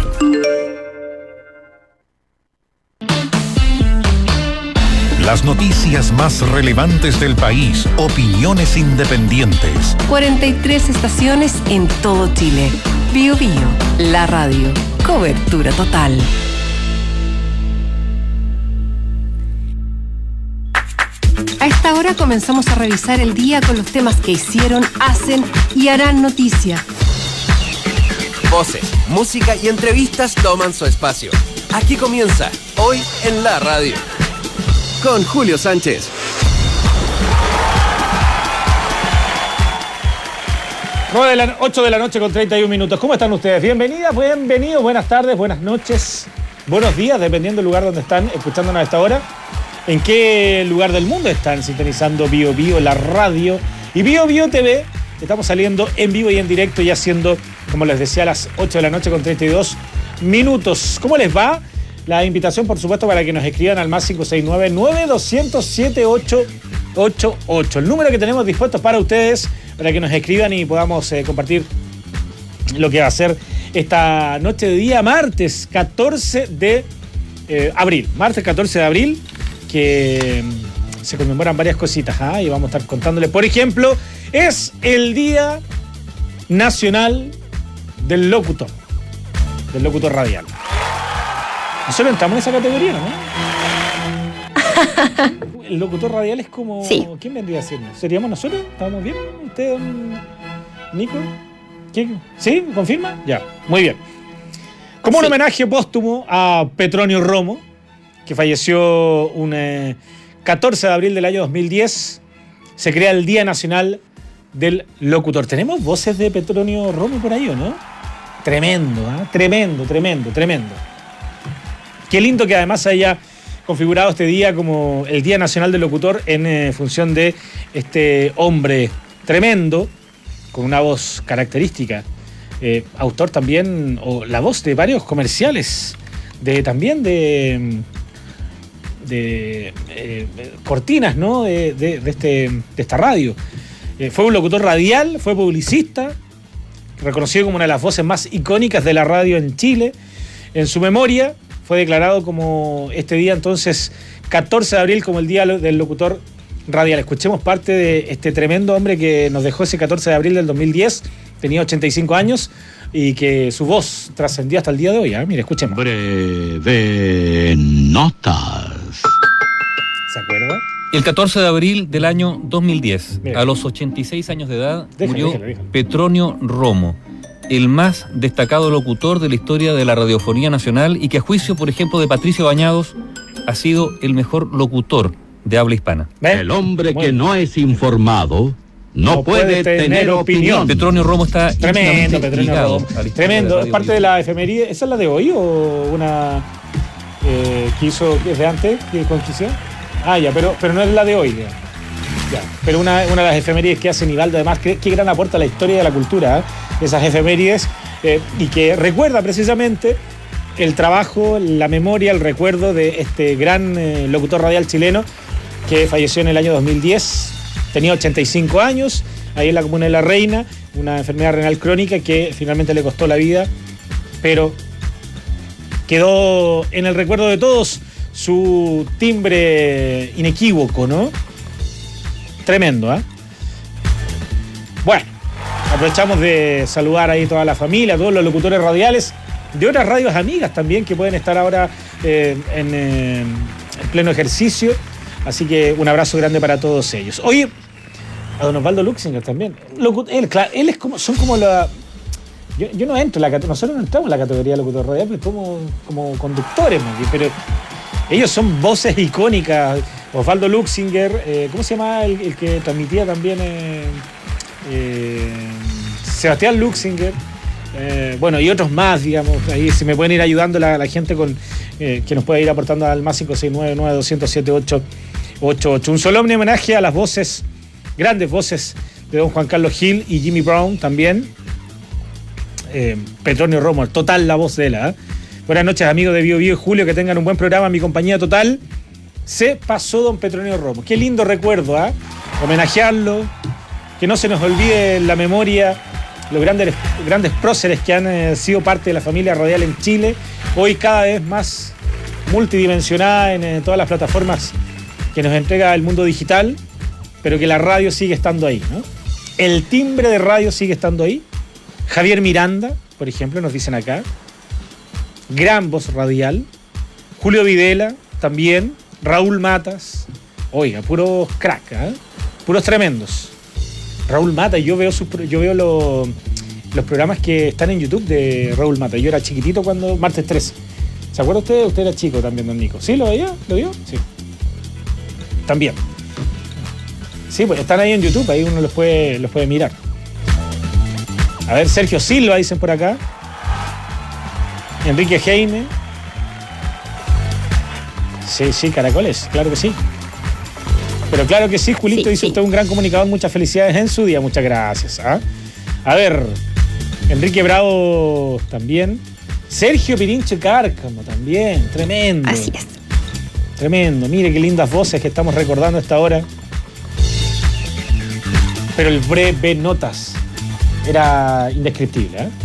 Las noticias más relevantes del país, opiniones independientes. cuarenta y tres estaciones en todo Chile. Bio Bio, la radio. Cobertura total. A esta hora comenzamos a revisar el día con los temas que hicieron, hacen y harán noticia. Voces, música y entrevistas toman su espacio. Aquí comienza, hoy en la radio. Con Julio Sánchez. ocho de la noche con treinta y un minutos. ¿Cómo están ustedes? Bienvenidas, bienvenidos, buenas tardes, buenas noches, buenos días, dependiendo del lugar donde están escuchándonos a esta hora. ¿En qué lugar del mundo están sintonizando Bio Bio, la radio? Y Bio Bio T V, estamos saliendo en vivo y en directo y haciendo, como les decía, a las ocho de la noche con treinta y dos minutos. ¿Cómo les va? La invitación, por supuesto, para que nos escriban al más cinco seis nueve nueve dos cero cero siete ocho ocho ocho. El número que tenemos dispuesto para ustedes, para que nos escriban y podamos eh, compartir lo que va a ser esta noche de día martes catorce de abril. Martes catorce de abril, que se conmemoran varias cositas, ¿ah? Y vamos a estar contándole. Por ejemplo, es el Día Nacional del Locutor, del Locutor Radial. Nosotros entramos en esa categoría, ¿no? El locutor radial es como... Sí. ¿Quién vendría a siendo? ¿Seríamos nosotros? ¿Estamos bien? ¿Usted, Nico? ¿Quién? ¿Sí? ¿Confirma? Ya, muy bien. Como sí. Un homenaje póstumo a Petronio Romo, que falleció un eh, catorce de abril del año dos mil diez, se crea el Día Nacional del Locutor. ¿Tenemos voces de Petronio Romo por ahí o no? Tremendo, ¿eh? Tremendo, tremendo, tremendo. Qué lindo que además haya configurado este día como el Día Nacional del Locutor en eh, función de este hombre tremendo, con una voz característica. Eh, autor también, o la voz de varios comerciales, de también de... de eh, cortinas, ¿no? de, de, de, este, de esta radio. Eh, fue un locutor radial, fue publicista, reconocido como una de las voces más icónicas de la radio en Chile. En su memoria fue declarado como este día, entonces, catorce de abril, como el Día del Locutor Radial. Escuchemos parte de este tremendo hombre que nos dejó ese catorce de abril del dos mil diez, tenía ochenta y cinco años, y que su voz trascendió hasta el día de hoy. ¿eh? Mire, escuchemos. Breve notas. ¿Se acuerda? El catorce de abril del año dos mil diez, Mira. a los ochenta y seis años de edad, déjale, murió déjale, déjale. Petronio Romo, el más destacado locutor de la historia de la radiofonía nacional y que, a juicio, por ejemplo, de Patricio Bañados, ha sido el mejor locutor de habla hispana. ¿Ven? El hombre bueno. que no es informado no, no puede, puede tener, tener opinión. opinión. Petronio Romo está tremendo, Petronio Romo. Tremendo. ¿Es parte de la efeméride? ¿Esa es la de hoy o una eh, que hizo desde antes, que conquistó? Ah, ya, pero, pero no es la de hoy. Ya. Ya, pero una, una de las efemérides que hace Nivaldo, además, qué gran aporte a la historia de la cultura, ¿eh? Esas efemérides, eh, y que recuerda precisamente el trabajo, la memoria, el recuerdo de este gran eh, locutor radial chileno que falleció en el año dos mil diez. Tenía ochenta y cinco años, ahí en la comuna de La Reina, una enfermedad renal crónica que finalmente le costó la vida, pero quedó en el recuerdo de todos su timbre inequívoco, ¿no? Tremendo, ¿eh? Bueno, aprovechamos de saludar ahí toda la familia, a todos los locutores radiales de otras radios amigas también que pueden estar ahora eh, en, eh, en pleno ejercicio. Así que un abrazo grande para todos ellos. Oye, a don Osvaldo Luxinger también. Locut- él, claro, él es como, son como la... Yo, yo no entro en la nosotros no entramos en la categoría de locutor radial, pero como, como conductores, ¿no? Pero ellos son voces icónicas. Osvaldo Luxinger, eh, ¿cómo se llama el, el que transmitía también? Eh, eh, Sebastián Luxinger. Eh, bueno, y otros más, digamos. Ahí se me pueden ir ayudando la, la gente con eh, que nos puede ir aportando al más cinco seis nueve nueve dos cero cero siete ocho ocho ocho. Un solemne homenaje a las voces, grandes voces de don Juan Carlos Gil y Jimmy Brown también. Eh, Petronio Romo, total la voz de él, ¿eh? Buenas noches, amigos de Bio Bio y Julio, que tengan un buen programa. Mi compañía total se pasó don Petronio Romo. Qué lindo recuerdo, ¿eh? Homenajearlo, que no se nos olvide en la memoria los grandes, grandes próceres que han eh, sido parte de la familia radial en Chile, hoy cada vez más multidimensionada en eh, todas las plataformas que nos entrega el mundo digital, pero que la radio sigue estando ahí, ¿no? El timbre de radio sigue estando ahí. Javier Miranda, por ejemplo, nos dicen acá, gran voz radial. Julio Videla también. Raúl Matas, oiga, puros crack, ¿eh? Puros tremendos. Raúl Mata, yo veo sus, yo veo los, los programas que están en YouTube de Raúl Mata. Yo era chiquitito cuando, martes trece. ¿Se acuerda usted? Usted era chico también, don Nico. ¿Sí lo veía? ¿Lo vio? Sí. También. Sí, pues están ahí en YouTube, ahí uno los puede, los puede mirar. A ver, Sergio Silva, dicen por acá. Enrique Heine. Sí, sí, caracoles, claro que sí. Pero claro que sí, Julito, sí, dice sí. Usted un gran comunicador, muchas felicidades en su día, muchas gracias. ¿eh? A ver, Enrique Bravo también. Sergio Pirinche Cárcamo también, tremendo. Así es. Tremendo, mire qué lindas voces que estamos recordando a esta hora. Pero el breve notas era indescriptible. ¿eh?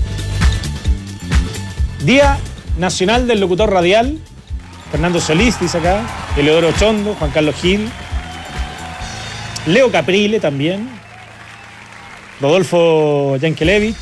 Día Nacional del Locutor Radial. Fernando Solís, dice acá. Eleodoro Chondo, Juan Carlos Gil. Leo Caprile también. Rodolfo Yankelevich.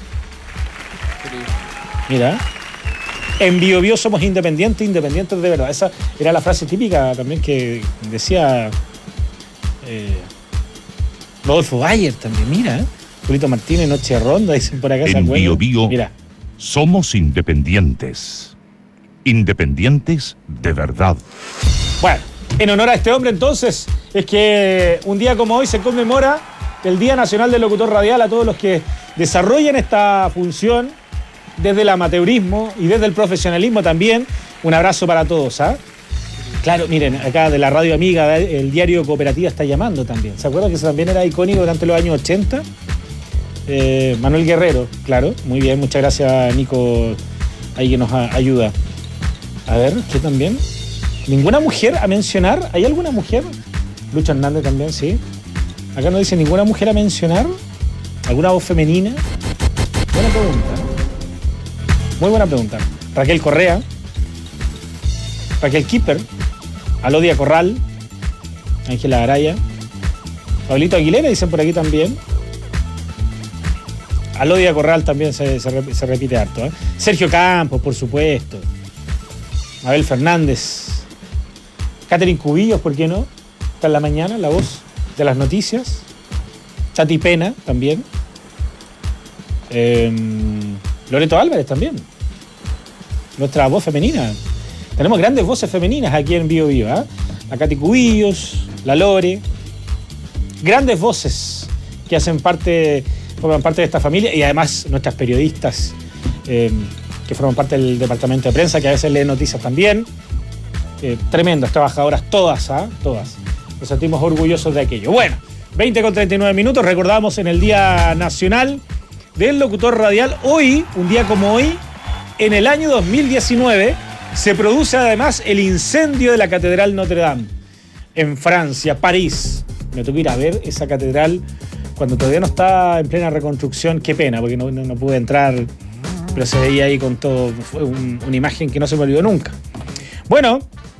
Mira. En Bio Bio somos independientes, independientes de verdad. Esa era la frase típica también que decía eh, Rodolfo Bayer también. Mira, ¿eh? Julito Martínez, Noche de Ronda, dicen por acá. En Bio Bio Mira. Somos independientes. Independientes de verdad. Bueno, en honor a este hombre entonces, es que un día como hoy se conmemora el Día Nacional del Locutor Radial a todos los que desarrollan esta función desde el amateurismo y desde el profesionalismo también. Un abrazo para todos, ¿ah? ¿eh? Claro, miren, acá de la radio amiga, el diario Cooperativa está llamando también. ¿Se acuerdan que eso también era icónico durante los años ochenta? Eh, Manuel Guerrero, claro, muy bien, muchas gracias Nico, ahí que nos a- ayuda. A ver, ¿qué también? ¿Ninguna mujer a mencionar? ¿Hay alguna mujer? Lucho Hernández también, sí. Acá no dice ninguna mujer a mencionar. ¿Alguna voz femenina? Buena pregunta. Muy buena pregunta. Raquel Correa. Raquel Kipper. Alodia Corral. Ángela Araya. Pablito Aguilera dicen por aquí también. Alodia Corral también se, se, se repite harto. ¿eh? Sergio Campos, por supuesto. Abel Fernández. Catherine Cubillos, ¿por qué no? Está en la mañana, la voz de las noticias. Chati Pena también. Eh, Loreto Álvarez también. Nuestra voz femenina. Tenemos grandes voces femeninas aquí en Bio Bio. ¿eh? La Katy Cubillos, la Lore. Grandes voces que hacen parte, forman parte de esta familia y además nuestras periodistas eh, que forman parte del departamento de prensa, que a veces leen noticias también. Eh, tremendas trabajadoras, todas, ¿ah? ¿eh? Todas. nos sentimos orgullosos de aquello. Bueno, veinte con treinta y nueve minutos, recordamos en el Día Nacional del Locutor Radial. Hoy, un día como hoy, en el año dos mil diecinueve, se produce además el incendio de la Catedral Notre Dame, en Francia, París. Me tocó ir a ver esa catedral cuando todavía no está en plena reconstrucción. Qué pena, porque no, no, no pude entrar, pero se veía ahí con todo. Fue un, una imagen que no se me olvidó nunca. Bueno,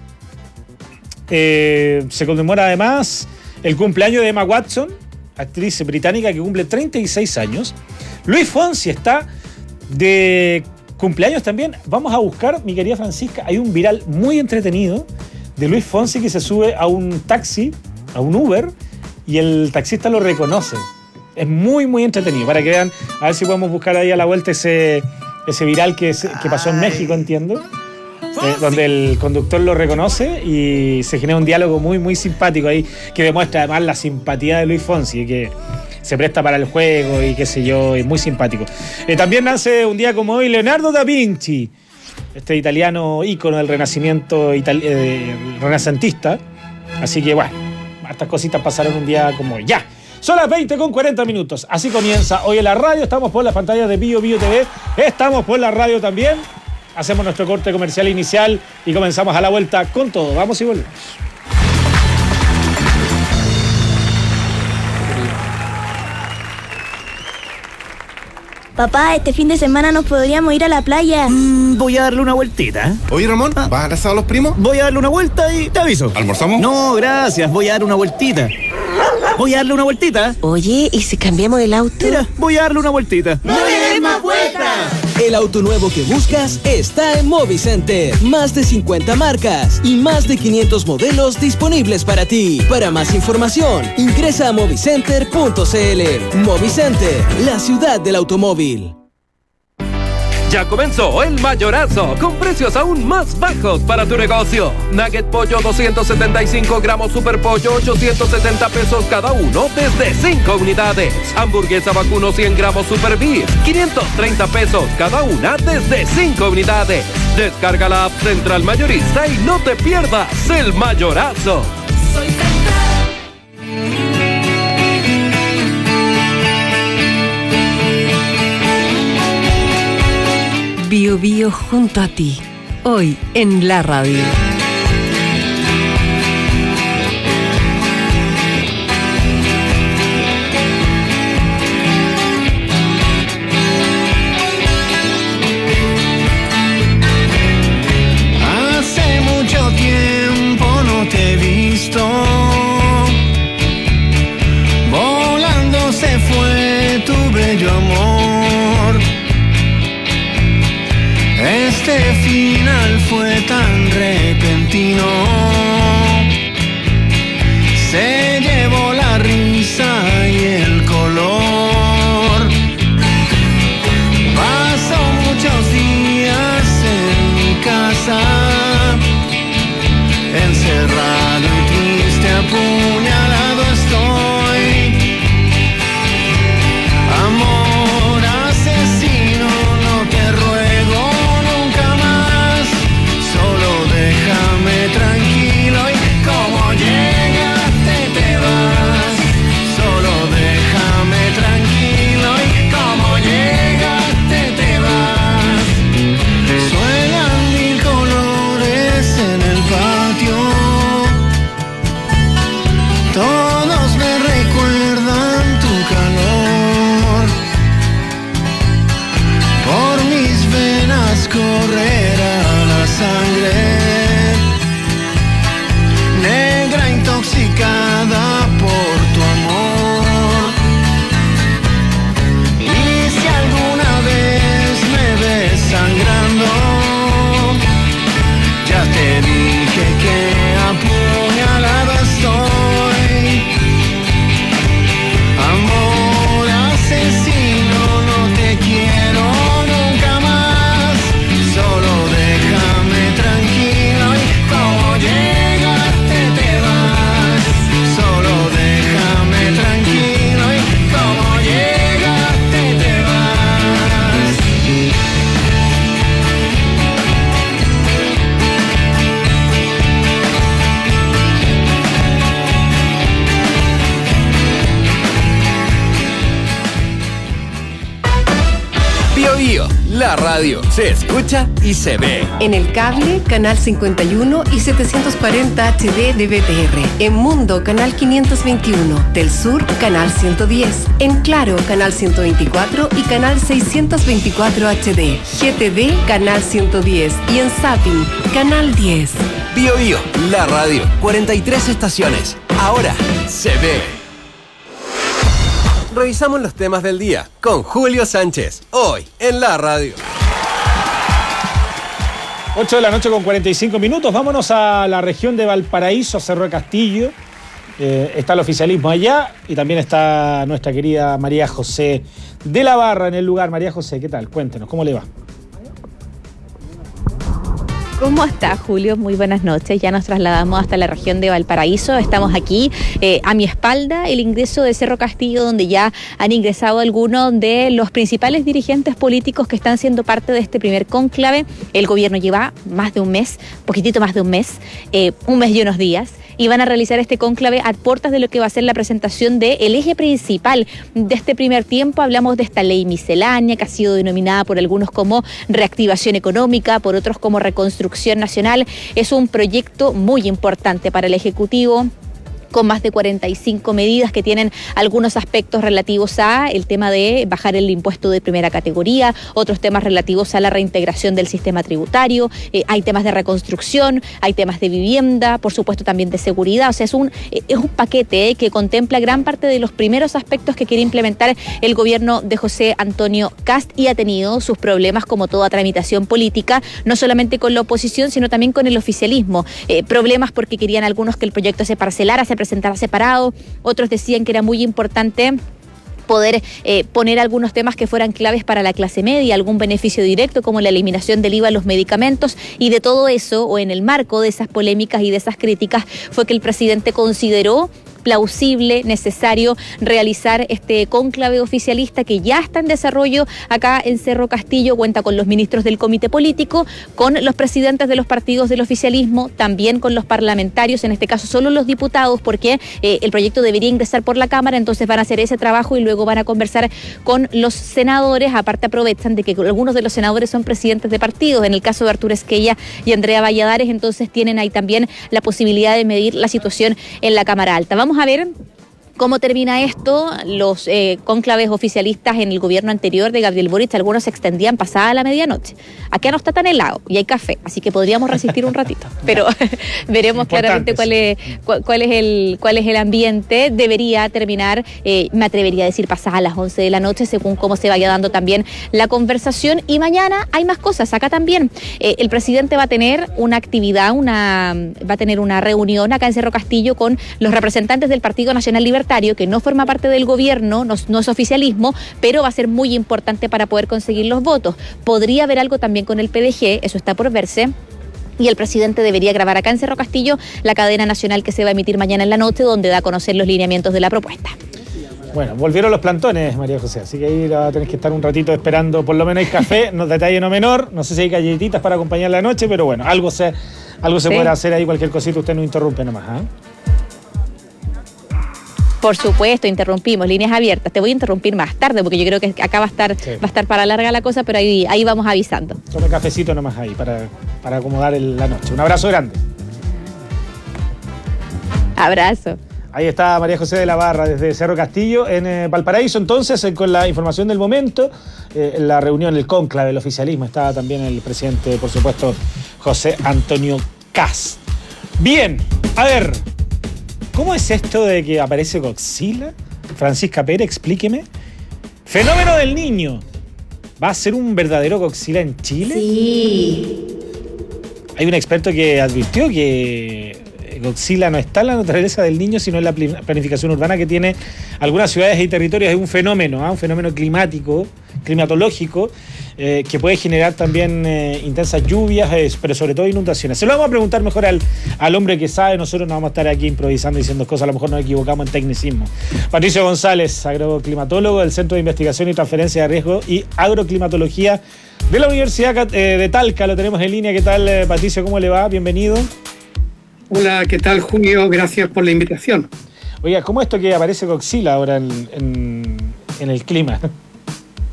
eh, se conmemora además el cumpleaños de Emma Watson, actriz británica que cumple treinta y seis años. Luis Fonsi está de cumpleaños también. Vamos a buscar, mi querida Francisca, hay un viral muy entretenido de Luis Fonsi que se sube a un taxi, a un Uber, y el taxista lo reconoce. Es muy, muy entretenido, para que vean, a ver si podemos buscar ahí a la vuelta ese, ese viral que, que pasó en México, entiendo, eh, donde el conductor lo reconoce y se genera un diálogo muy, muy simpático ahí, que demuestra además la simpatía de Luis Fonsi, que se presta para el juego y qué sé yo, es muy simpático. Eh, también nace un día como hoy Leonardo da Vinci, este italiano ícono del renacimiento itali- eh, renacentista. Así que bueno, estas cositas pasaron un día como hoy. Ya, son las veinte con cuarenta minutos. Así comienza hoy en la radio. Estamos por las pantallas de Bio Bio T V. Estamos por la radio también. Hacemos nuestro corte comercial inicial y comenzamos a la vuelta con todo. Vamos y volvemos. Papá, este fin de semana nos podríamos ir a la playa. Mm, voy a darle una vueltita. Oye, Ramón, ¿vas a abrazar a los primos? Voy a darle una vuelta y te aviso. ¿Almorzamos? No, gracias, voy a dar una vueltita. Voy a darle una vueltita. Oye, ¿y si cambiamos el auto? Mira, voy a darle una vueltita. ¡No le des más vueltas! El auto nuevo que buscas está en Movicenter. Más de cincuenta marcas y más de quinientos modelos disponibles para ti. Para más información, ingresa a movicenter punto c l. Movicenter, la ciudad del automóvil. Ya comenzó el mayorazo, con precios aún más bajos para tu negocio. Nugget pollo doscientos setenta y cinco gramos, super pollo ochocientos setenta pesos cada uno desde cinco unidades. Hamburguesa vacuno cien gramos, super beef quinientos treinta pesos cada una desde cinco unidades. Descarga la app Central Mayorista y no te pierdas el mayorazo. Soy Bio Bio junto a ti, hoy en la radio. Hace mucho tiempo no te he visto. Volando se fue tu bello amor. Este final fue tan repentino. la radio se escucha y se ve. En el cable, canal cincuenta y uno y setecientos cuarenta H D de B T R. En Mundo, canal quinientos veintiuno. Del Sur, canal ciento diez. En Claro, canal ciento veinticuatro y canal seiscientos veinticuatro H D. G T V, canal ciento diez. Y en Zapping, canal diez. Bio Bio, la radio. cuarenta y tres estaciones. Ahora se ve. Revisamos los temas del día con Julio Sánchez. Hoy en la radio. ocho de la noche con cuarenta y cinco minutos. Vámonos a la región de Valparaíso, a Cerro de Castillo. Eh, está el oficialismo allá y también está nuestra querida María José de la Barra en el lugar. María José, ¿qué tal? Cuéntenos, ¿cómo le va? ¿Cómo está, Julio? Muy buenas noches. Ya nos trasladamos hasta la región de Valparaíso. Estamos aquí, eh, a mi espalda, el ingreso de Cerro Castillo, donde ya han ingresado algunos de los principales dirigentes políticos que están siendo parte de este primer cónclave. El gobierno lleva más de un mes, poquitito más de un mes, eh, un mes y unos días, y van a realizar este cónclave a puertas de lo que va a ser la presentación del eje principal de este primer tiempo. Hablamos de esta ley miscelánea, que ha sido denominada por algunos como reactivación económica, por otros como reconstrucción nacional. Es un proyecto muy importante para el Ejecutivo, con más de cuarenta y cinco medidas que tienen algunos aspectos relativos a el tema de bajar el impuesto de primera categoría, otros temas relativos a la reintegración del sistema tributario, eh, hay temas de reconstrucción, hay temas de vivienda, por supuesto también de seguridad. O sea, es un, eh, es un paquete eh, que contempla gran parte de los primeros aspectos que quiere implementar el gobierno de José Antonio Kast, y ha tenido sus problemas como toda tramitación política, no solamente con la oposición, sino también con el oficialismo. Eh, problemas porque querían algunos que el proyecto se parcelara, se presentara separado, otros decían que era muy importante poder eh, poner algunos temas que fueran claves para la clase media, algún beneficio directo como la eliminación del I V A a los medicamentos, y de todo eso, o en el marco de esas polémicas y de esas críticas, fue que el presidente consideró plausible, necesario realizar este cónclave oficialista que ya está en desarrollo acá en Cerro Castillo. Cuenta con los ministros del comité político, con los presidentes de los partidos del oficialismo, también con los parlamentarios, en este caso solo los diputados, porque eh, el proyecto debería ingresar por la Cámara, entonces van a hacer ese trabajo y luego van a conversar con los senadores. Aparte aprovechan de que algunos de los senadores son presidentes de partidos, en el caso de Arturo Esquella y Andrea Valladares, entonces tienen ahí también la posibilidad de medir la situación en la Cámara Alta. Vamos Vamos a ver cómo termina esto. Los eh, cónclaves oficialistas en el gobierno anterior de Gabriel Boric, algunos se extendían pasada la medianoche. Acá no está tan helado y hay café, así que podríamos resistir un ratito. Pero veremos claramente cuál es, cuál, cuál, es el, cuál es el ambiente. Debería terminar, eh, me atrevería a decir, pasada a las once de la noche, según cómo se vaya dando también la conversación. Y mañana hay más cosas. Acá también eh, el presidente va a tener una actividad, una va a tener una reunión acá en Cerro Castillo con los representantes del Partido Nacional Libertario, que no forma parte del gobierno, no, no es oficialismo, pero va a ser muy importante para poder conseguir los votos. Podría haber algo también con el P D G, eso está por verse. Y el presidente debería grabar acá en Cerro Castillo la cadena nacional que se va a emitir mañana en la noche, donde da a conocer los lineamientos de la propuesta. Bueno, volvieron los plantones, María José, así que ahí va a tener que estar un ratito esperando. Por lo menos hay café, no, detalle no menor. No sé si hay galletitas para acompañar la noche, pero bueno, algo se, algo se ¿Sí? podrá hacer ahí, cualquier cosita, usted no interrumpe nomás, ¿eh? Por supuesto, interrumpimos, líneas abiertas. Te voy a interrumpir más tarde porque yo creo que acá va a estar, sí. va a estar para larga la cosa, pero ahí, ahí vamos avisando. Tome cafecito nomás ahí para, para acomodar el, la noche. Un abrazo grande. Abrazo. Ahí está María José de la Barra desde Cerro Castillo en eh, Valparaíso. Entonces, eh, con la información del momento, eh, en la reunión, el cónclave del oficialismo, estaba también el presidente, por supuesto, José Antonio Kast. Bien, a ver, ¿cómo es esto de que aparece Godzilla? Francisca Pérez, explíqueme. Fenómeno del Niño. ¿Va a ser un verdadero Godzilla en Chile? Sí. Hay un experto que advirtió que Godzilla no está en la naturaleza del Niño, sino en la planificación urbana que tiene algunas ciudades y territorios. Es un fenómeno, ¿eh? un fenómeno climático, climatológico, eh, que puede generar también eh, intensas lluvias, eh, pero sobre todo inundaciones. Se lo vamos a preguntar mejor al, al hombre que sabe. Nosotros no vamos a estar aquí improvisando diciendo cosas, a lo mejor nos equivocamos en tecnicismo. Patricio González, agroclimatólogo del Centro de Investigación y Transferencia de Riesgo y Agroclimatología de la Universidad eh, de Talca. Lo tenemos en línea. ¿Qué tal, eh, Patricio? ¿Cómo le va? Bienvenido. Hola, ¿qué tal, Julio? Gracias por la invitación. Oiga, ¿cómo esto que aparece Godzilla ahora en, en, en el clima?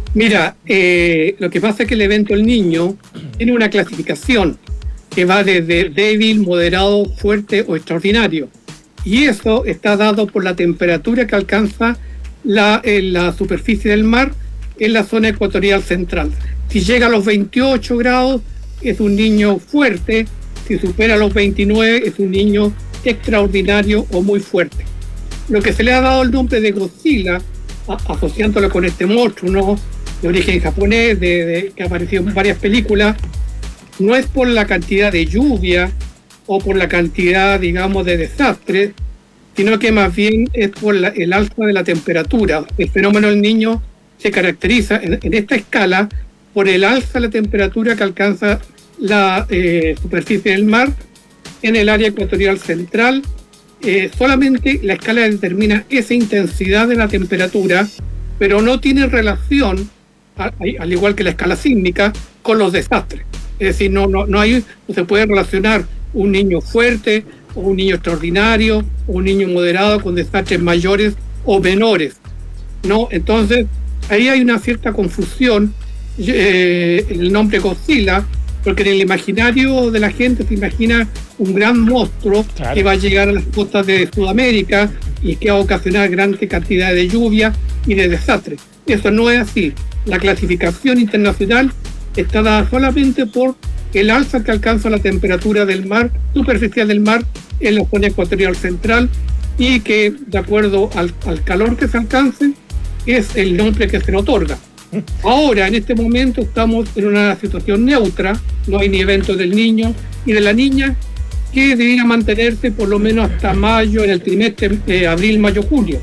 Mira, eh, lo que pasa es que el evento El Niño tiene una clasificación que va desde débil, moderado, fuerte o extraordinario. Y eso está dado por la temperatura que alcanza la, en la superficie del mar en la zona ecuatorial central. Si llega a los veintiocho grados, es un niño fuerte. Si supera los veintinueve, es un niño extraordinario o muy fuerte. Lo que se le ha dado el nombre de Godzilla, a, asociándolo con este monstruo, ¿no?, de origen japonés, de, de, que ha aparecido en varias películas, no es por la cantidad de lluvia o por la cantidad, digamos, de desastres, sino que más bien es por la, el alza de la temperatura. El fenómeno del Niño se caracteriza en, en esta escala por el alza de la temperatura que alcanza la eh, superficie del mar en el área ecuatorial central. Eh, solamente la escala determina esa intensidad de la temperatura, pero no tiene relación, a, al igual que la escala sísmica, con los desastres. Es decir, no, no, no, hay, no se puede relacionar un niño fuerte o un niño extraordinario o un niño moderado con desastres mayores o menores, ¿no? Entonces, ahí hay una cierta confusión. Eh, el nombre Godzilla, porque en el imaginario de la gente se imagina un gran monstruo, claro, que va a llegar a las costas de Sudamérica y que va a ocasionar grandes cantidades de lluvia y de desastres. Eso no es así. La clasificación internacional está dada solamente por el alza que alcanza la temperatura del mar, superficial del mar, en la zona ecuatorial central, y que, de acuerdo al, al calor que se alcance, es el nombre que se le otorga. Ahora, en este momento, estamos en una situación neutra, no hay ni evento del niño y de la niña, que debería mantenerse por lo menos hasta mayo, en el trimestre de abril, mayo, julio.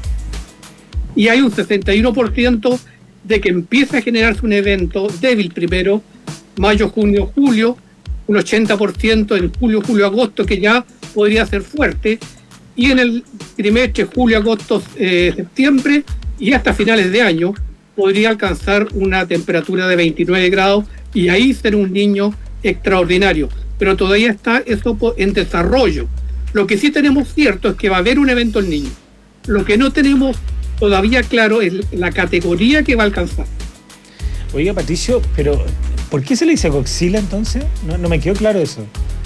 Y hay un sesenta y uno por ciento de que empieza a generarse un evento débil primero, mayo, junio, julio, un ochenta por ciento en julio, julio, agosto, que ya podría ser fuerte, y en el trimestre julio, agosto, eh, septiembre, y hasta finales de año, podría alcanzar una temperatura de veintinueve grados y ahí ser un niño extraordinario. Pero todavía está eso en desarrollo. Lo que sí tenemos cierto es que va a haber un evento El Niño. Lo que no tenemos todavía claro es la categoría que va a alcanzar. Oiga, Patricio, pero ¿por qué se le dice Godzilla entonces? No, no me quedó claro eso.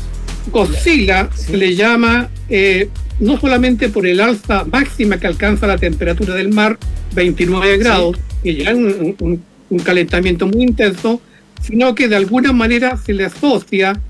Godzilla sí. Se le llama eh, no solamente por el alza máxima que alcanza la temperatura del mar, veintinueve grados, sí, que ya es un, un, un calentamiento muy intenso, sino que de alguna manera se le asocia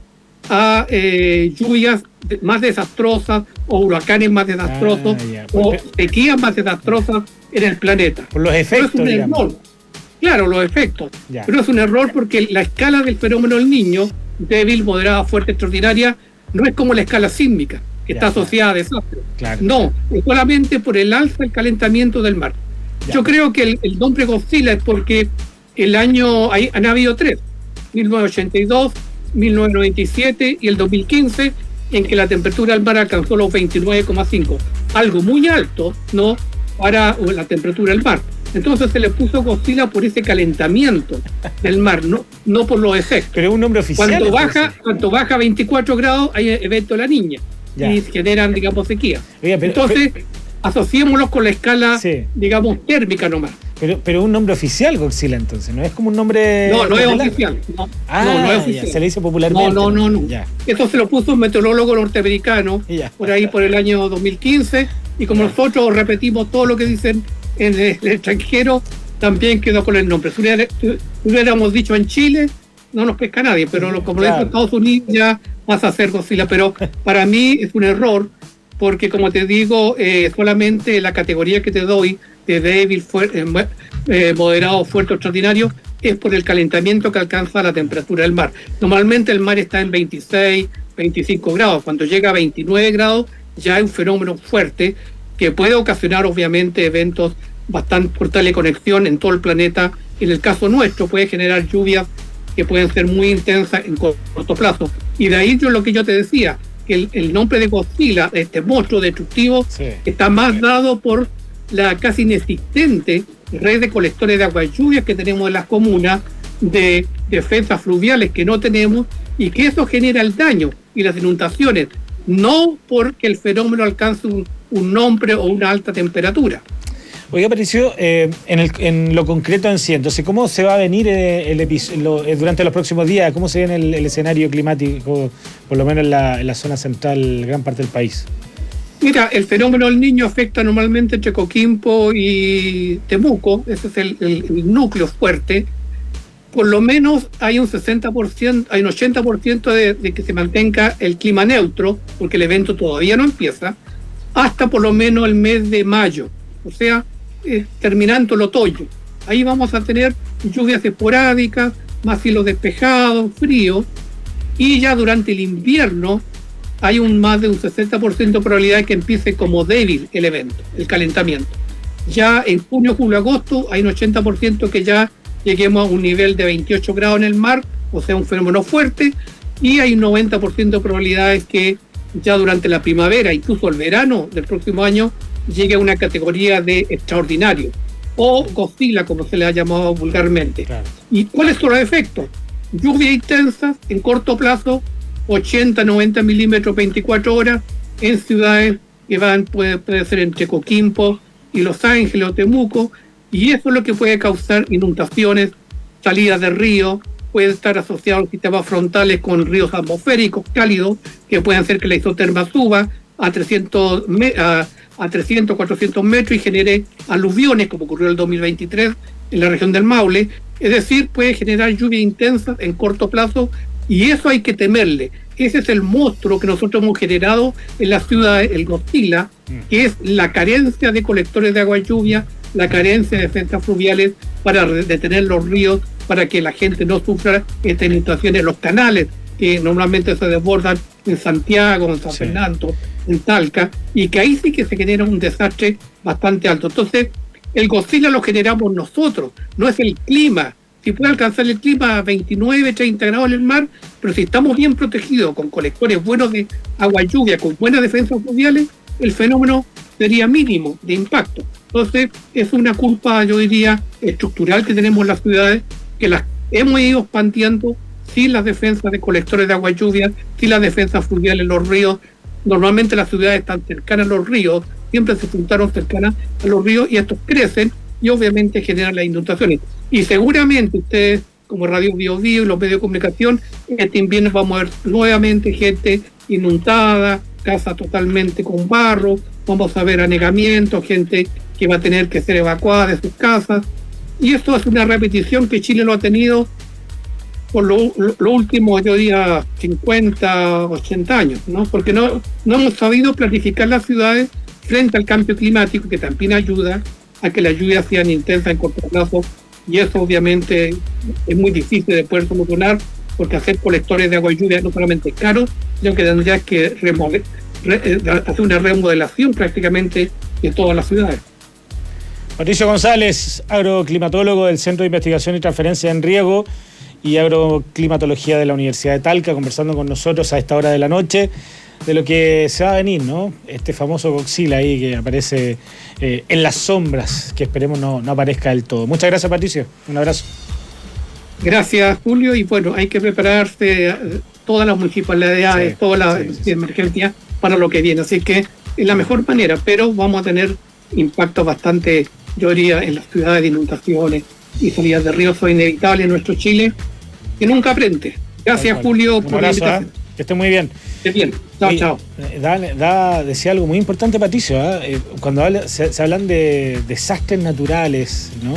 a eh, lluvias más desastrosas o huracanes más desastrosos, ah, yeah, o sequías más desastrosas en el planeta. Por los efectos, pero es un error. Claro, los efectos. Yeah. Pero es un error porque la escala del fenómeno del Niño, débil, moderada, fuerte, extraordinaria, no es como la escala sísmica, que yeah, está asociada a desastres. Claro. No, es solamente por el alza del calentamiento del mar. Yeah. Yo creo que el, el nombre Godzilla es porque el año, hay, han habido tres, mil novecientos ochenta y dos, mil novecientos noventa y siete y el dos mil quince, en que la temperatura del mar alcanzó los veintinueve coma cinco, algo muy alto, ¿no?, para la temperatura del mar. Entonces se le puso Godzilla por ese calentamiento del mar, no, no por los efectos. Pero es un nombre oficial. Cuando baja, cuando baja a veinticuatro grados hay evento de la niña, ya, y generan, digamos, sequía. Oiga, pero, entonces, pero, asociémoslos con la escala, sí, digamos, térmica nomás. Pero, pero un nombre oficial, Godzilla, entonces, ¿no es como un nombre...? No, no popular? Es oficial. No, ah, no, no es oficial. Ya, se le dice popularmente. No, no, no. no. Ya. Eso se lo puso un meteorólogo norteamericano, ya, por ahí por el año dos mil quince, y como ya, nosotros repetimos todo lo que dicen en el, el extranjero, también quedó con el nombre. Si hubiéramos dicho en Chile, no nos pesca nadie, pero lo, como claro, lo dice Estados Unidos, ya vas a hacer Godzilla. Pero para mí es un error, porque como te digo, eh, solamente la categoría que te doy de débil, fuerte, eh, moderado, fuerte, extraordinario, es por el calentamiento que alcanza la temperatura del mar. Normalmente el mar está en veintiséis, veinticinco grados. Cuando llega a veintinueve grados ya hay un fenómeno fuerte que puede ocasionar obviamente eventos bastante corta de conexión en todo el planeta. En el caso nuestro puede generar lluvias que pueden ser muy intensas en corto plazo. Y de ahí yo lo que yo te decía, que el, el nombre de Godzilla, este monstruo destructivo, sí, está más dado por la casi inexistente red de colectores de agua y lluvias que tenemos en las comunas, de defensas fluviales que no tenemos, y que eso genera el daño y las inundaciones, no porque el fenómeno alcance un, un nombre o una alta temperatura. Oiga, Patricio, eh, en, el, en lo concreto en sí, entonces, ¿cómo se va a venir eh, el episodio eh, durante los próximos días? ¿Cómo se viene el, el escenario climático, por lo menos en la, en la zona central, gran parte del país? Mira, el fenómeno del Niño afecta normalmente entre Coquimbo y Temuco, ese es el, el, el núcleo fuerte. Por lo menos hay un sesenta por ciento, hay un ochenta por ciento de, de que se mantenga el clima neutro, porque el evento todavía no empieza, hasta por lo menos el mes de mayo, o sea, eh, terminando el otoño. Ahí vamos a tener lluvias esporádicas, más cielos despejados, frío, y ya durante el invierno hay un más de un sesenta por ciento de probabilidad de que empiece como débil el evento, el calentamiento. Ya en junio, julio, agosto hay un ochenta por ciento que ya lleguemos a un nivel de veintiocho grados en el mar, o sea, un fenómeno fuerte, y hay un noventa por ciento de probabilidades que ya durante la primavera, incluso el verano del próximo año, llegue a una categoría de extraordinario, o Godzilla, como se le ha llamado vulgarmente. Claro. ¿Y cuáles son los efectos? Lluvias intensas en corto plazo, ochenta, noventa milímetros, veinticuatro horas, en ciudades que van, puede, puede ser entre Coquimbo y Los Ángeles o Temuco, y eso es lo que puede causar inundaciones, salidas de ríos, puede estar asociado a los sistemas frontales con ríos atmosféricos cálidos, que pueden hacer que la isoterma suba a trescientos, a, a trescientos, cuatrocientos metros y genere aluviones, como ocurrió en el dos mil veintitrés en la región del Maule. Es decir, puede generar lluvias intensas en corto plazo, y eso hay que temerle. Ese es el monstruo que nosotros hemos generado en la ciudad, el Godzilla, que es la carencia de colectores de agua y lluvia, la carencia de defensas fluviales para detener los ríos, para que la gente no sufra estas inundaciones en los canales, que normalmente se desbordan en Santiago, en San sí. Fernando, en Talca, y que ahí sí que se genera un desastre bastante alto. Entonces, el Godzilla lo generamos nosotros, no es el clima. Si puede alcanzar el clima a veintinueve, treinta grados en el mar, pero si estamos bien protegidos, con colectores buenos de agua y lluvia, con buenas defensas fluviales, el fenómeno sería mínimo de impacto. Entonces, es una culpa, yo diría, estructural que tenemos en las ciudades, que las hemos ido expandiendo sin las defensas de colectores de agua y lluvia, sin las defensas fluviales en los ríos. Normalmente las ciudades están cercanas a los ríos, siempre se juntaron cercanas a los ríos, y estos crecen y obviamente generan las inundaciones. Y seguramente ustedes, como Radio Bio Bio y los medios de comunicación, este invierno vamos a ver nuevamente gente inundada, casas totalmente con barro, vamos a ver anegamientos, gente que va a tener que ser evacuada de sus casas. Y esto es una repetición que Chile lo ha tenido por lo, lo, lo último, yo diría, cincuenta, ochenta años, ¿no? Porque no, no hemos sabido planificar las ciudades frente al cambio climático, que también ayuda a que las lluvias sean intensas en corto plazo, y eso obviamente es muy difícil de poder solucionar, porque hacer colectores de agua y lluvia no solamente es caro, sino que tendría que remodel, re, hacer una remodelación prácticamente de todas las ciudades. Patricio González, agroclimatólogo del Centro de Investigación y Transferencia en Riego y Agroclimatología de la Universidad de Talca, conversando con nosotros a esta hora de la noche de lo que se va a venir, ¿no? Este famoso Godzilla ahí que aparece eh, en las sombras, que esperemos no, no aparezca del todo. Muchas gracias, Patricio. Un abrazo. Gracias, Julio. Y bueno, hay que prepararse todas las municipalidades, sí, todas las sí, sí. emergencias para lo que viene. Así que es la mejor manera, pero vamos a tener impactos bastante, yo diría, en las ciudades de inundaciones y salidas de ríos. Son inevitables en nuestro Chile, que nunca aprende. Gracias, bueno, Julio, un por la invitación. ¿eh? Que esté muy bien. Que bien. Chao, Oye, chao. Da, da, decía algo muy importante, Patricio, ¿eh? Cuando habla, se, se hablan de desastres naturales, ¿no?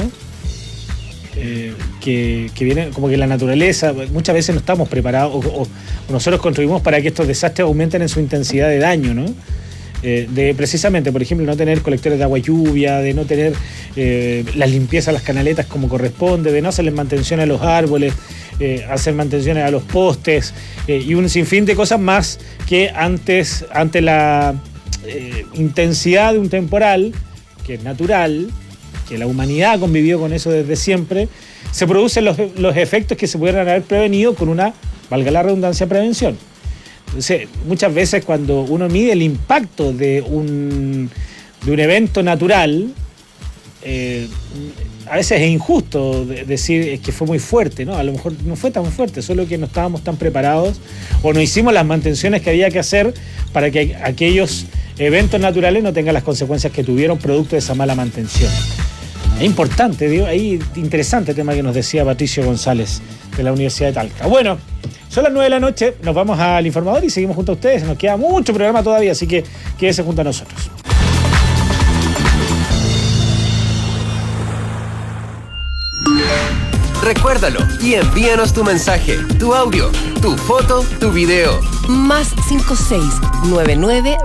Eh, que, que vienen como que la naturaleza, muchas veces no estamos preparados, o, o, o nosotros contribuimos para que estos desastres aumenten en su intensidad de daño, ¿no? Eh, de precisamente, por ejemplo, no tener colectores de agua y lluvia, de no tener eh, la limpieza de las canaletas como corresponde, de no hacerles mantención a los árboles, eh, hacer mantenciones a los postes, eh, y un sinfín de cosas más que antes, ante la eh, intensidad de un temporal, que es natural, que la humanidad convivió con eso desde siempre, se producen los, los efectos que se pudieran haber prevenido con una, valga la redundancia, prevención. Entonces, muchas veces cuando uno mide el impacto de un, de un evento natural, eh, a veces es injusto decir que fue muy fuerte, ¿no? A lo mejor no fue tan fuerte, solo que no estábamos tan preparados o no hicimos las mantenciones que había que hacer para que aquellos eventos naturales no tengan las consecuencias que tuvieron producto de esa mala mantención. Es importante, digo, ahí interesante tema que nos decía Patricio González de la Universidad de Talca. Bueno, son las nueve de la noche, nos vamos al informador y seguimos junto a ustedes. Nos queda mucho programa todavía, así que quédese junto a nosotros. Recuérdalo y envíanos tu mensaje, tu audio, tu foto, tu video. Más cinco seis nueve nueve